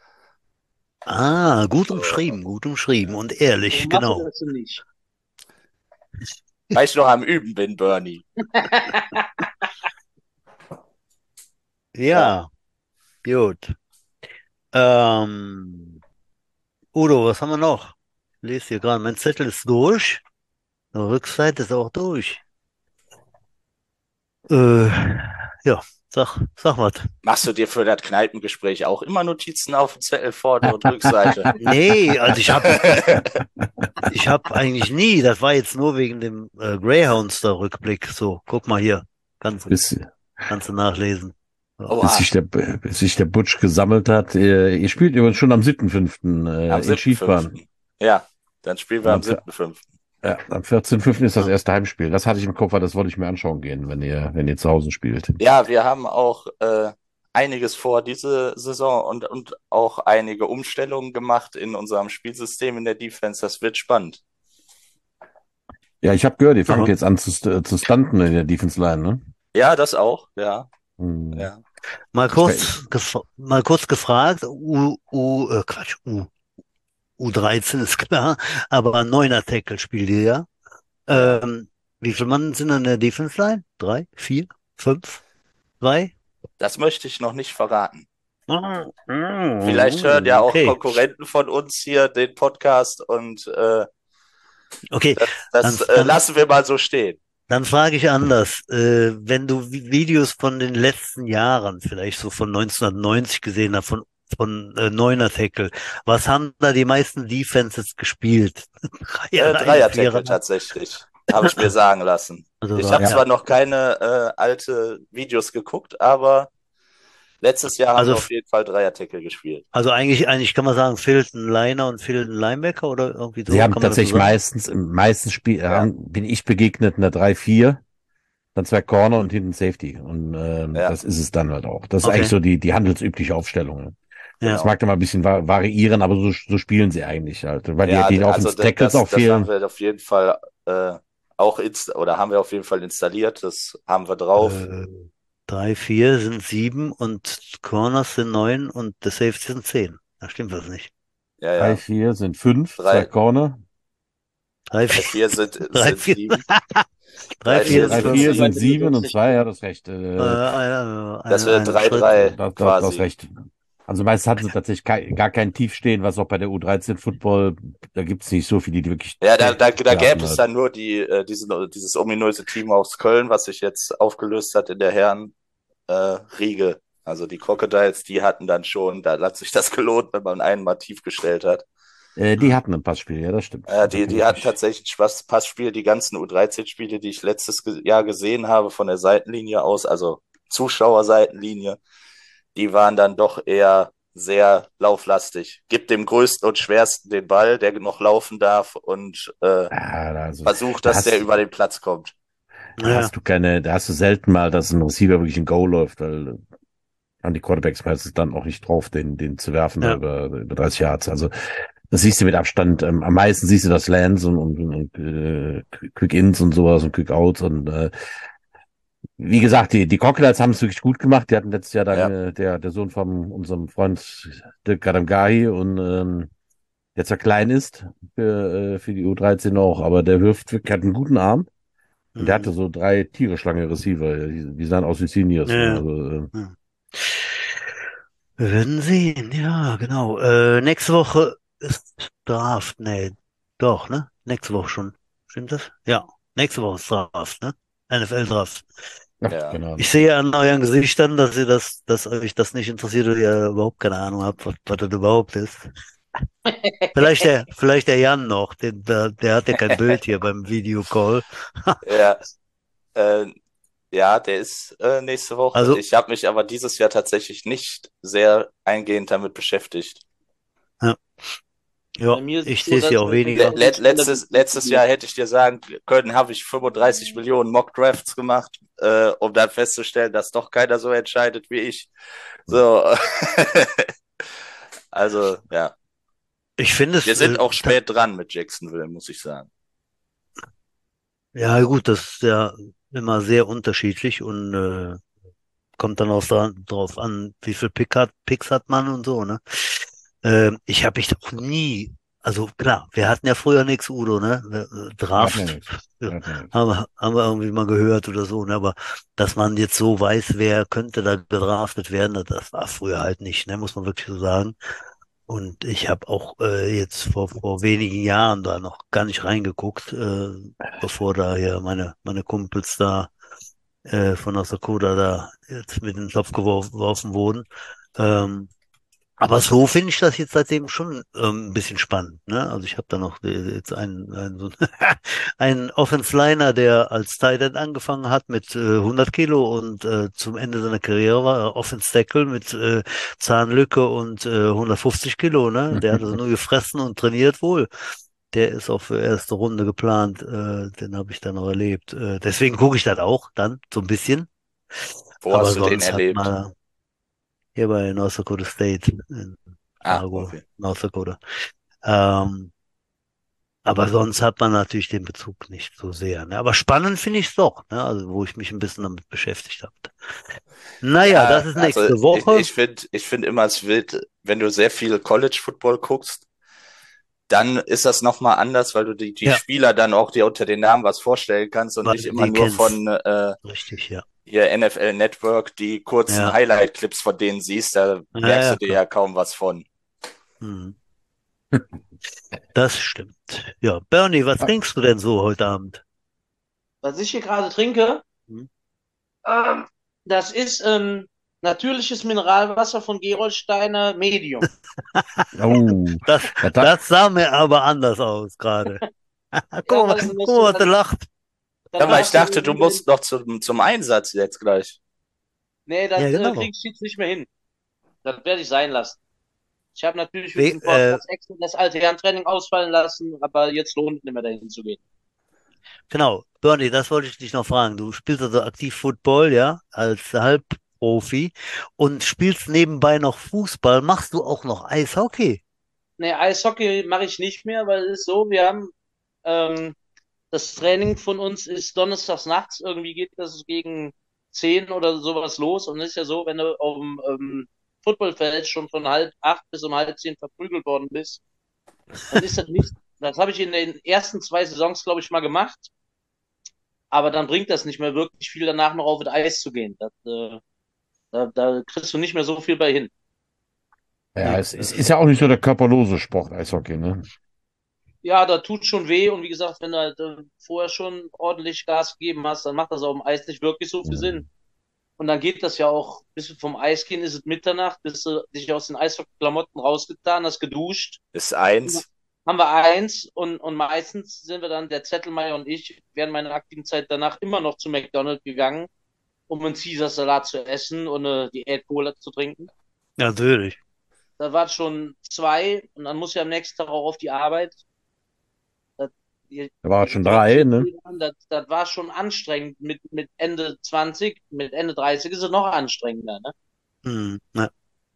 Ah, gut umschrieben und So ehrlich, mache genau. das nicht. Weil ich noch am Üben bin, Bernie. Ja. Ja, gut. Ähm, Udo, was haben wir noch? Ich lese hier gerade, mein Zettel ist durch. Die Rückseite ist auch durch. Äh, ja, sag was. Machst du dir für das Kneipengespräch auch immer Notizen auf dem Zettel, Vorder- und Rückseite? Nee, also ich hab eigentlich nie, das war jetzt nur wegen dem Greyhounds der Rückblick. So, guck mal hier, Bis, kannst du nachlesen. So. Oh, bis sich der Butch gesammelt hat. Ihr spielt übrigens schon am 7.5. am In Schiefbahn. 7.5. Ja, dann spielen wir Und am 7.5. am 14.5. ist das Ja. erste Heimspiel. Das hatte ich im Kopf, das wollte ich mir anschauen gehen, wenn ihr zu Hause spielt. Ja, wir haben auch einiges vor diese Saison und auch einige Umstellungen gemacht in unserem Spielsystem in der Defense. Das wird spannend. Ja, ich habe gehört, ihr fangt Aha. jetzt an zu stunten in der Defense Line, ne? Ja, das auch, ja. Hm. Ja. Mal kurz gefragt, U13 ist klar, aber neuner Tackle spielt ihr ja. Ja. Wie viele Mann sind in der Defense Line? 3, 4, 5, 2? Das möchte ich noch nicht verraten. Vielleicht hören ja auch Okay, Konkurrenten von uns hier den Podcast und okay, dann, das dann, lassen wir mal so stehen. dann frage ich anders. Wenn du Videos von den letzten Jahren, vielleicht so von 1990 gesehen hast, von von Neuner Tackle. Was haben da die meisten Defenses gespielt? Dreierreihe, Dreier-Tackle Vierer? tatsächlich. Habe ich mir sagen lassen. Also Ich war, habe ja. zwar noch keine alte Videos geguckt, aber letztes Jahr haben Also, wir auf jeden Fall Dreier-Tackle gespielt. also eigentlich kann man sagen, fehlt ein Liner und fehlt ein Linebacker oder irgendwie Sie so, haben kann man das so tatsächlich sagen? im meisten Spiel Ja, bin ich begegnet einer 3-4, dann 2 Corner und hinten Safety. Und ja, das ist es dann halt auch. Das ist eigentlich Okay, so die handelsübliche Aufstellung. Ne? Das ja. genau. mag dann mal ein bisschen variieren, aber so spielen sie eigentlich halt. Weil Ja, die also Offensive Tackles auch das haben fehlen. wir auf jeden Fall auch oder haben wir auf jeden Fall installiert. Das haben wir drauf. Äh, 3, 4 sind 7 und Corners sind 9 und der Safety sind 10. Da stimmt was nicht. Ja, 3, ja. 4 sind 5, 2 Drei, Corner. 3, drei, 4, vier 3, sind 4, sieben. 3, Drei, 4 vier ist 3, sind 4 5. sind bei mir 7 und lustig. 2, ja, das ist recht. Das wäre Ein Schritt. 3-3 Das ist quasi. recht. Also meist hatten sie tatsächlich gar kein Tiefstehen, was auch bei der U13 Football, da gibt es nicht so viele, die wirklich Ja, Nee. da Tiefe hatten gäbe es halt. dann nur dieses ominöse Team aus Köln, was sich jetzt aufgelöst hat in der Herren Riege. Also die Crocodiles, die hatten dann schon, da hat sich das gelohnt, wenn man einen mal tief gestellt hat. Die hatten ein Passspiel, ja, das stimmt. Da kann Die ich hatten mich. tatsächlich ein Passspiel, die ganzen U13-Spiele, die ich letztes Jahr gesehen habe, von der Seitenlinie aus, also Zuschauerseitenlinie, die waren dann doch eher sehr lauflastig. Gib dem Größten und Schwersten den Ball, der noch laufen darf und Also, versucht, da dass der hast, über den Platz kommt. Ja, da hast du selten mal, dass ein Receiver wirklich ein Go läuft, weil haben die Quarterbacks meistens dann auch nicht drauf, den zu werfen da ja. über 30 Yards. Also, das siehst du mit Abstand. Am meisten siehst du das Lands und Quick-Ins und sowas und Quick-Outs und wie gesagt, die Crocodiles haben es wirklich gut gemacht. Die hatten letztes Jahr dann Ja, der Sohn von unserem Freund Dirk Kadamgahi und der zwar klein ist für die U13 auch, aber der wirft wirklich, hat einen guten Arm und der hatte Mhm. so 3 tierisch lange Receiver. Die sahen aus wie Seniors. Ne? Ja, Also, ja. Wir werden sehen, ja, genau. Nächste Woche ist Draft. Nee, doch, ne? Nächste Woche schon. Stimmt das? Ja, nächste Woche ist Draft, ne? NFL-Draft. ach, ja. keine Ich Ahnung. sehe an euren Gesichtern, dass euch das nicht interessiert oder ihr überhaupt keine Ahnung habt, was das überhaupt ist. Vielleicht der Jan noch, der hat ja kein Bild hier beim Videocall. Ja, äh, ja, der ist nächste Woche. Also, Ich habe mich aber dieses Jahr tatsächlich nicht sehr eingehend damit beschäftigt. ja, ja, Bei mir ist es ich so, sehe es dass ja ich auch mich weniger. Letztes Jahr hätte ich dir sagen können, habe ich 35 Millionen Mock Drafts gemacht, um dann festzustellen, dass doch keiner so entscheidet wie ich. So, also ja, Ich finde wir es, sind auch spät dran mit Jacksonville, muss ich sagen. ja gut, das ist ja immer sehr unterschiedlich und kommt dann auch drauf an, wie viel Picks hat man und so, ne? Ich habe mich doch nie, also klar, wir hatten ja früher nix, Udo, ne? Wir hatten ja Draft, nichts. ja, Wir hatten ja nichts. haben wir irgendwie mal gehört oder so, ne? Aber dass man jetzt so weiß, wer könnte da gedraftet werden, das war früher halt nicht, ne? Muss man wirklich so sagen. Und ich habe auch jetzt vor wenigen Jahren da noch gar nicht reingeguckt, bevor da hier meine Kumpels da von North Dakota da jetzt mit in den Topf geworfen wurden. Ähm, aber so finde ich das jetzt seitdem schon ein bisschen spannend. Ne? Also ich habe da noch jetzt einen Offense-Liner, der als Tight End angefangen hat mit 100 Kilo und zum Ende seiner Karriere war er Offense-Tackle mit Zahnlücke und 150 Kilo. Ne? Der hat also nur gefressen und trainiert wohl. Der ist auch für erste Runde geplant. Den habe ich dann noch erlebt. Deswegen gucke ich das auch dann so ein bisschen. Wo Aber hast du den sonst hat erlebt? man hier bei North Dakota State in Ah, Fargo, okay. North Dakota. Ähm, aber sonst hat man natürlich den Bezug nicht so sehr. Ne? Aber spannend finde ich es doch, ne? Also wo ich mich ein bisschen damit beschäftigt habe. Naja, das Ja, ist also nächste Woche. ich finde immer, es wird, wenn du sehr viel College Football guckst, dann ist das nochmal anders, weil du die Ja, Spieler dann auch dir unter den Namen was vorstellen kannst und weil nicht du immer die nur kennst. von Richtig, ja. hier NFL Network die kurzen Ja, Highlight-Clips von denen siehst, da ja, merkst du ja, dir klar. ja kaum was von. Mhm. Das stimmt. Ja, Bernie, was trinkst du denn so heute Abend? Was ich hier gerade trinke, Hm? ähm, das ist Natürliches Mineralwasser von Gerolsteiner Medium. Oh, Das, ja, das sah mir aber anders aus gerade. Ja, Guck mal, guck mal, was der lacht. das Ja, aber ich darfst du dachte, dir du lieber musst noch zum Einsatz jetzt gleich. Nee, Ja, das genau. kriegst du jetzt nicht mehr hin. Das werde ich sein lassen. Ich habe natürlich für We diesen Podcast extra das alte Herrentraining ausfallen lassen, aber jetzt lohnt es nicht mehr dahin zu gehen. genau, Bernie, das wollte ich dich noch fragen. Du spielst also aktiv Football, ja, als Halbprofi und spielst nebenbei noch Fußball. Machst du auch noch Eishockey? Nee, Eishockey mache ich nicht mehr, weil es ist so, wir haben ähm, das Training von uns ist donnerstags nachts, irgendwie geht das gegen 10 oder sowas los und es ist ja so, wenn du auf dem Footballfeld schon von halb 8 bis um halb 10 verprügelt worden bist, dann ist das nicht, das habe ich in den ersten 2 Saisons, glaube ich, mal gemacht, aber dann bringt das nicht mehr wirklich viel danach noch auf das Eis zu gehen. Da kriegst du nicht mehr so viel bei hin. ja, Nee, es ist ja auch nicht so der körperlose Sport, Eishockey, ne? Ja, da tut schon weh und wie gesagt, wenn du halt, vorher schon ordentlich Gas gegeben hast, dann macht das auf dem Eis nicht wirklich so viel Sinn. Und dann geht das ja auch, bis du vom Eis gehen, ist es Mitternacht, bis du dich aus den Eishockey-Klamotten rausgetan hast, geduscht. Ist eins. Haben wir eins und meistens sind wir dann, der Zettelmeier und ich, während meiner aktiven Zeit danach immer noch zu McDonald's gegangen, um einen Caesar-Salat zu essen und eine Diät-Cola zu trinken. natürlich. Da war schon 2 und dann muss ich am nächsten Tag auch auf die Arbeit. Das, Da war das schon hört sich 3, jetzt ne? blöd an, das war schon anstrengend. Mit Ende 20, mit Ende 30 ist es noch anstrengender, ne? Ja.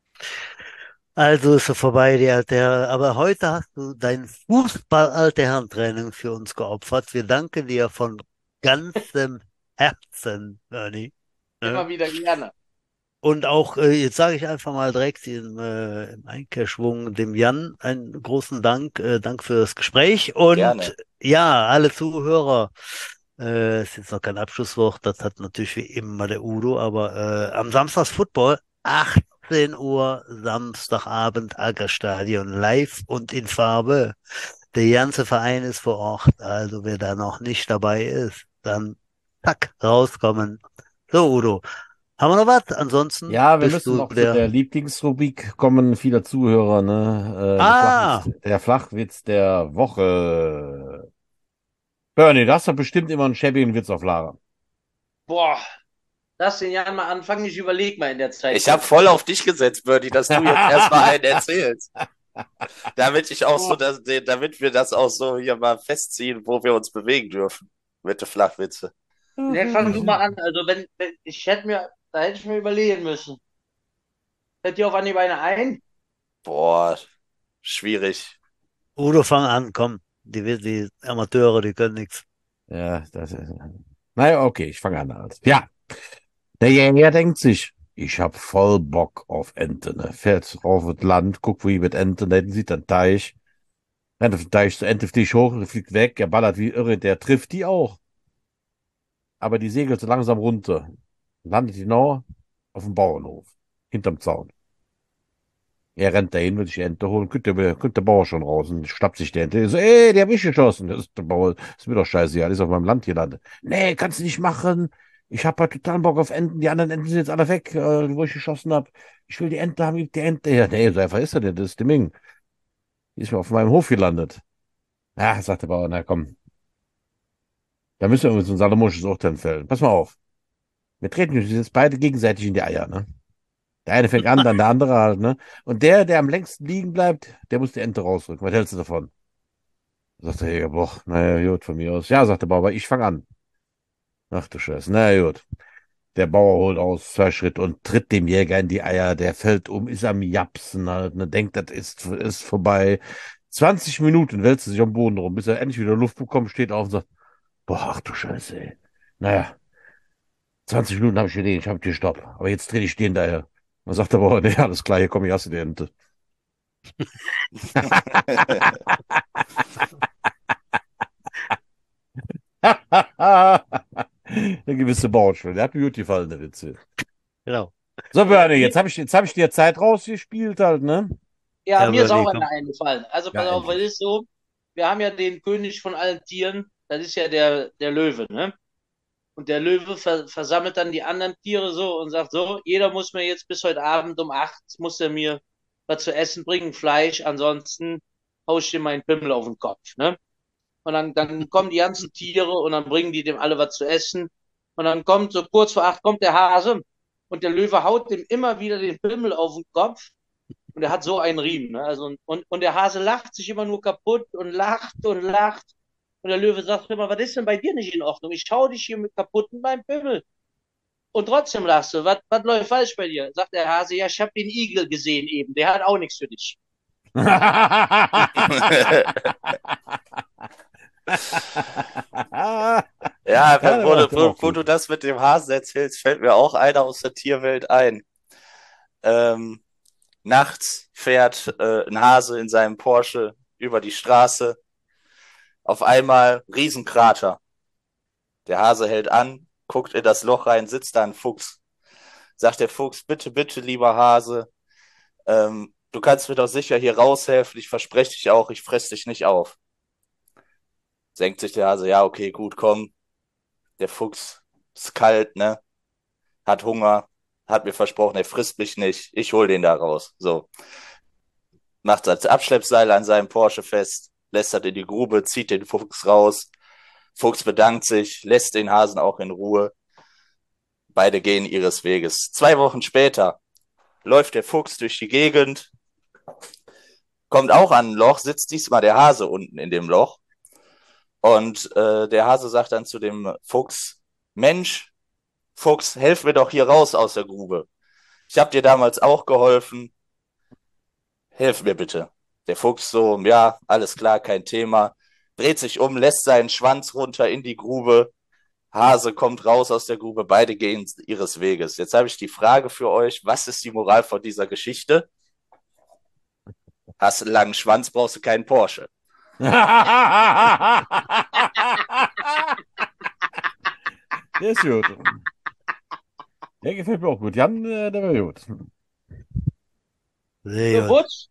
Also ist er vorbei, die alte Herren. Aber heute hast du dein Fußball-alte Herren-Training für uns geopfert. Wir danken dir von ganzem Herzen, Bernie. Ne? Immer wieder gerne. Und auch, jetzt sage ich einfach mal direkt im Einkehrschwung dem Jan einen großen Dank. Dank für das Gespräch. Und Gerne. ja, alle Zuhörer, ist jetzt noch kein Abschlusswort, das hat natürlich wie immer der Udo, aber am Samstags Football, 18 Uhr, Samstagabend, Aggerstadion, live und in Farbe. Der ganze Verein ist vor Ort, also wer da noch nicht dabei ist, dann zack, rauskommen. So, Udo. Haben wir noch was? Ansonsten Ja, wir bist müssen du noch zu der der. Lieblingsrubrik kommen, vieler Zuhörer, ne? Ah, Der Flachwitz der Woche. Bernie, du hast doch bestimmt immer einen schäbigen Witz auf Lager. Boah, lass den Jan mal anfangen. Ich überlege mal in der Zeit Ich habe kurz. voll auf dich gesetzt, Birdie, dass du jetzt erstmal einen erzählst. Damit ich auch so, damit wir das auch so hier mal festziehen, wo wir uns bewegen dürfen. Mit den Flachwitze. Ne, fang du mal an. Also wenn da hätte ich mir überlegen müssen. Fällt dir auf Anhieb eine ein? Boah, schwierig. Udo, fang an, komm. Die Amateure, die können nichts. Ja, das ist. Naja, okay, ich fange an. Also. Ja, der Jäger denkt sich, ich hab voll Bock auf Ente, ne? Fährt auf das Land, guckt, wie mit Ente, da sieht er einen Teich, rennt auf den Teich, zur Ente fliegt hoch, fliegt weg, er ballert wie irre, der trifft die auch. Aber die segelt so langsam runter. Landet genau auf dem Bauernhof, hinterm Zaun. Er rennt dahin, will sich die Ente holen, kommt der Bauer schon raus und schnappt sich die Ente. Er so, ey, der hat mich geschossen. Das ist der Bauer, ist mir doch scheiße, alles auf meinem Land gelandet. Nee, kannst du nicht machen. Ich hab halt total Bock auf Enten. Die anderen Enten sind jetzt alle weg, wo ich geschossen hab. Ich will die Ente haben, gib die Ente her. Nee, so einfach ist er nicht, das ist die Ming. Die ist mir auf meinem Hof gelandet. Ja, sagt der Bauer, na komm, da müssen wir irgendwie so ein salomonisches Urteil fällen. Pass mal auf. Wir treten uns jetzt beide gegenseitig in die Eier, ne? Der eine fängt an, dann der andere halt, ne? Und der am längsten liegen bleibt, der muss die Ente rausrücken. Was hältst du davon? Sagt der Jäger, boah, naja, gut, von mir aus. Ja, sagt der Bauer, ich fange an. Ach du Scheiße, naja, gut. Der Bauer holt aus 2 Schritte und tritt dem Jäger in die Eier. Der fällt um, ist am Japsen halt, ne? Denkt, das ist vorbei. 20 Minuten wälzt er sich am Boden rum, bis er endlich wieder Luft bekommt, steht auf und sagt, boah, ach du Scheiße, ey. Naja, 20 Minuten habe ich gelegen, ich habe dir Stopp. Aber jetzt trete ich den daher. Dann sagt der Bauer, nee, alles klar, hier komm, ich hasse die Ente. Der gewisse Bauernschwelle. Der hat mir gut gefallen, der Witze. Genau. So, Ja, Bernie, jetzt hab ich dir Zeit rausgespielt halt, ne? ja, Ja, mir ist auch Bernie, eine komm. eingefallen. Also Ja, pass auf, es endlich. ist so, wir haben ja den König von allen Tieren, das ist ja der Löwe, ne? Und der Löwe versammelt dann die anderen Tiere so und sagt so, jeder muss mir jetzt bis heute Abend um 8 muss er mir was zu essen bringen, Fleisch, ansonsten hau ich dir meinen Pimmel auf den Kopf, ne? Und dann kommen die ganzen Tiere und dann bringen die dem alle was zu essen. Und dann kommt so kurz vor 8 kommt der Hase und der Löwe haut dem immer wieder den Pimmel auf den Kopf. Und er hat so einen Riemen. Ne? Also, und der Hase lacht sich immer nur kaputt und lacht und lacht. Und der Löwe sagt immer, was ist denn bei dir nicht in Ordnung? Ich schau dich hier mit kaputt mit meinem Pimmel. Und trotzdem lachst du. Was läuft falsch bei dir? Sagt der Hase, ja, ich habe den Igel gesehen eben. Der hat auch nichts für dich. Ja, der war auch wo gut. du das mit dem Hasen erzählst, fällt mir auch einer aus der Tierwelt ein. Ähm, nachts fährt ein Hase in seinem Porsche über die Straße. Auf einmal Riesenkrater. Der Hase hält an, guckt in das Loch rein, sitzt da ein Fuchs. Sagt der Fuchs, bitte, bitte, lieber Hase, du kannst mir doch sicher hier raushelfen. Ich verspreche dich auch, ich fress dich nicht auf. Senkt sich der Hase, ja, okay, gut, komm. Der Fuchs ist kalt, ne? Hat Hunger, hat mir versprochen, er frisst mich nicht. Ich hol den da raus. So. Macht das Abschleppseil an seinem Porsche fest, lässt das in die Grube, zieht den Fuchs raus. Fuchs bedankt sich, lässt den Hasen auch in Ruhe. Beide gehen ihres Weges. 2 Wochen später läuft der Fuchs durch die Gegend, kommt auch an ein Loch, sitzt diesmal der Hase unten in dem Loch. Und der Hase sagt dann zu dem Fuchs, Mensch, Fuchs, helf mir doch hier raus aus der Grube. Ich habe dir damals auch geholfen. Hilf mir bitte. Der Fuchs so, ja, alles klar, kein Thema. Dreht sich um, lässt seinen Schwanz runter in die Grube. Hase kommt raus aus der Grube, beide gehen ihres Weges. Jetzt habe ich die Frage für euch, was ist die Moral von dieser Geschichte? Hast du einen langen Schwanz, brauchst du keinen Porsche. Der ist gut. Der gefällt mir auch gut. Jan, der war gut. Sehr So, gut. Butz,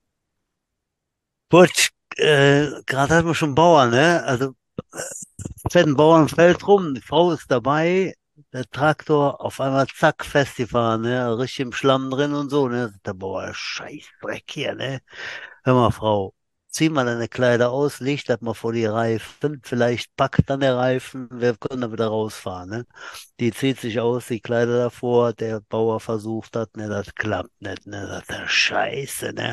Butch, gerade hatten wir schon Bauern, ne? Also fährt ein Bauernfeld rum, die Frau ist dabei, der Traktor auf einmal zack festgefahren, ne? Richtig im Schlamm drin und so, ne? Der Bauer, Scheißdreck hier, ne? Hör mal, Frau, zieh mal deine Kleider aus, leg das mal vor die Reifen, vielleicht packt dann der Reifen, wir können dann wieder rausfahren, ne? Die zieht sich aus, die Kleider davor, der Bauer versucht das, ne? Das klappt nicht, ne? Das ist Scheiße, ne?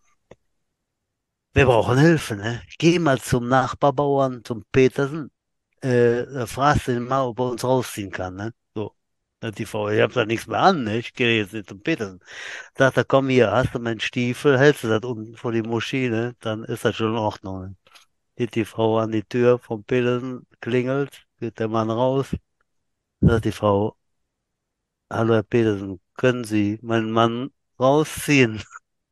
Wir brauchen Hilfe, ne? Geh mal zum Nachbarbauern, zum Petersen, da fragst du ihn mal, ob er uns rausziehen kann, ne? So. Sagt die Frau, ich hab da nichts mehr an, ne? Ich gehe jetzt nicht zum Petersen. Sagt er, komm hier, hast du meinen Stiefel, hältst du das unten vor die Moschee, ne? Dann ist das schon in Ordnung, ne? Geht die Frau an die Tür vom Petersen, klingelt, geht der Mann raus, sagt die Frau, hallo Herr Petersen, können Sie meinen Mann rausziehen?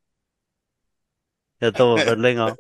Ja, dauert was länger.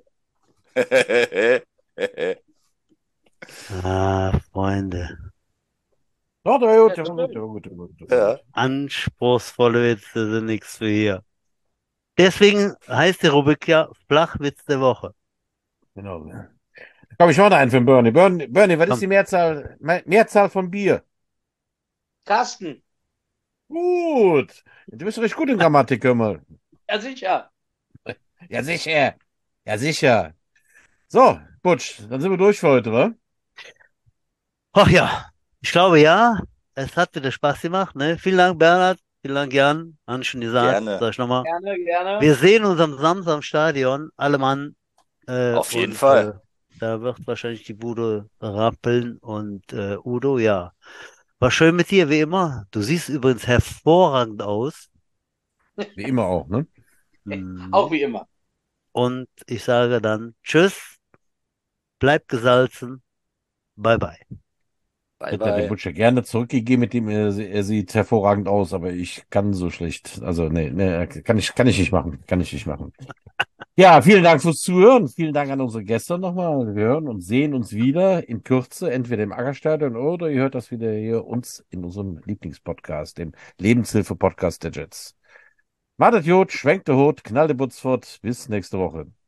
Ah, Freunde. Doch, der war gut, ja, der war gut, der war gut, der war gut, der war Ja. gut. Anspruchsvolle Witze sind nichts für hier. Deswegen heißt die Rubrik ja Flachwitz der Woche. Genau. Komm, ich mache einen für den Bernie. Bernie, was ist Komm. die Mehrzahl von Bier? Carsten, Gut. Du bist richtig gut in Grammatik, hör mal. ja sicher. Ja, sicher. Ja, sicher. So, Butsch, dann sind wir durch für heute, wa? Ach ja, ich glaube ja, es hat wieder Spaß gemacht. Ne? Vielen Dank, Bernhard. Vielen Dank, Jan. Haben schon gesagt, Gerne. sag ich nochmal. Gerne, gerne. Wir sehen uns am Samstag im Stadion, alle Mann. Auf jeden Und Fall. da wird wahrscheinlich die Bude rappeln. Und Udo, ja, war schön mit dir, wie immer. Du siehst übrigens hervorragend aus. Wie immer auch, ne? Auch Mhm. wie immer. Und ich sage dann Tschüss, bleib gesalzen, bye bye. Bye, Hätte den bye. Butcher gerne zurückgegeben, mit dem er sieht hervorragend aus, aber ich kann so schlecht. Also, nee, kann ich nicht machen. Kann ich nicht machen. Ja, vielen Dank fürs Zuhören. Vielen Dank an unsere Gäste nochmal. Wir hören und sehen uns wieder in Kürze, entweder im Ackerstadion oder ihr hört das wieder hier uns in unserem Lieblingspodcast, dem Lebenshilfe-Podcast der Jets. Wartet Jod, schwenkt der Hut, knallt der Butz fort. Bis nächste Woche.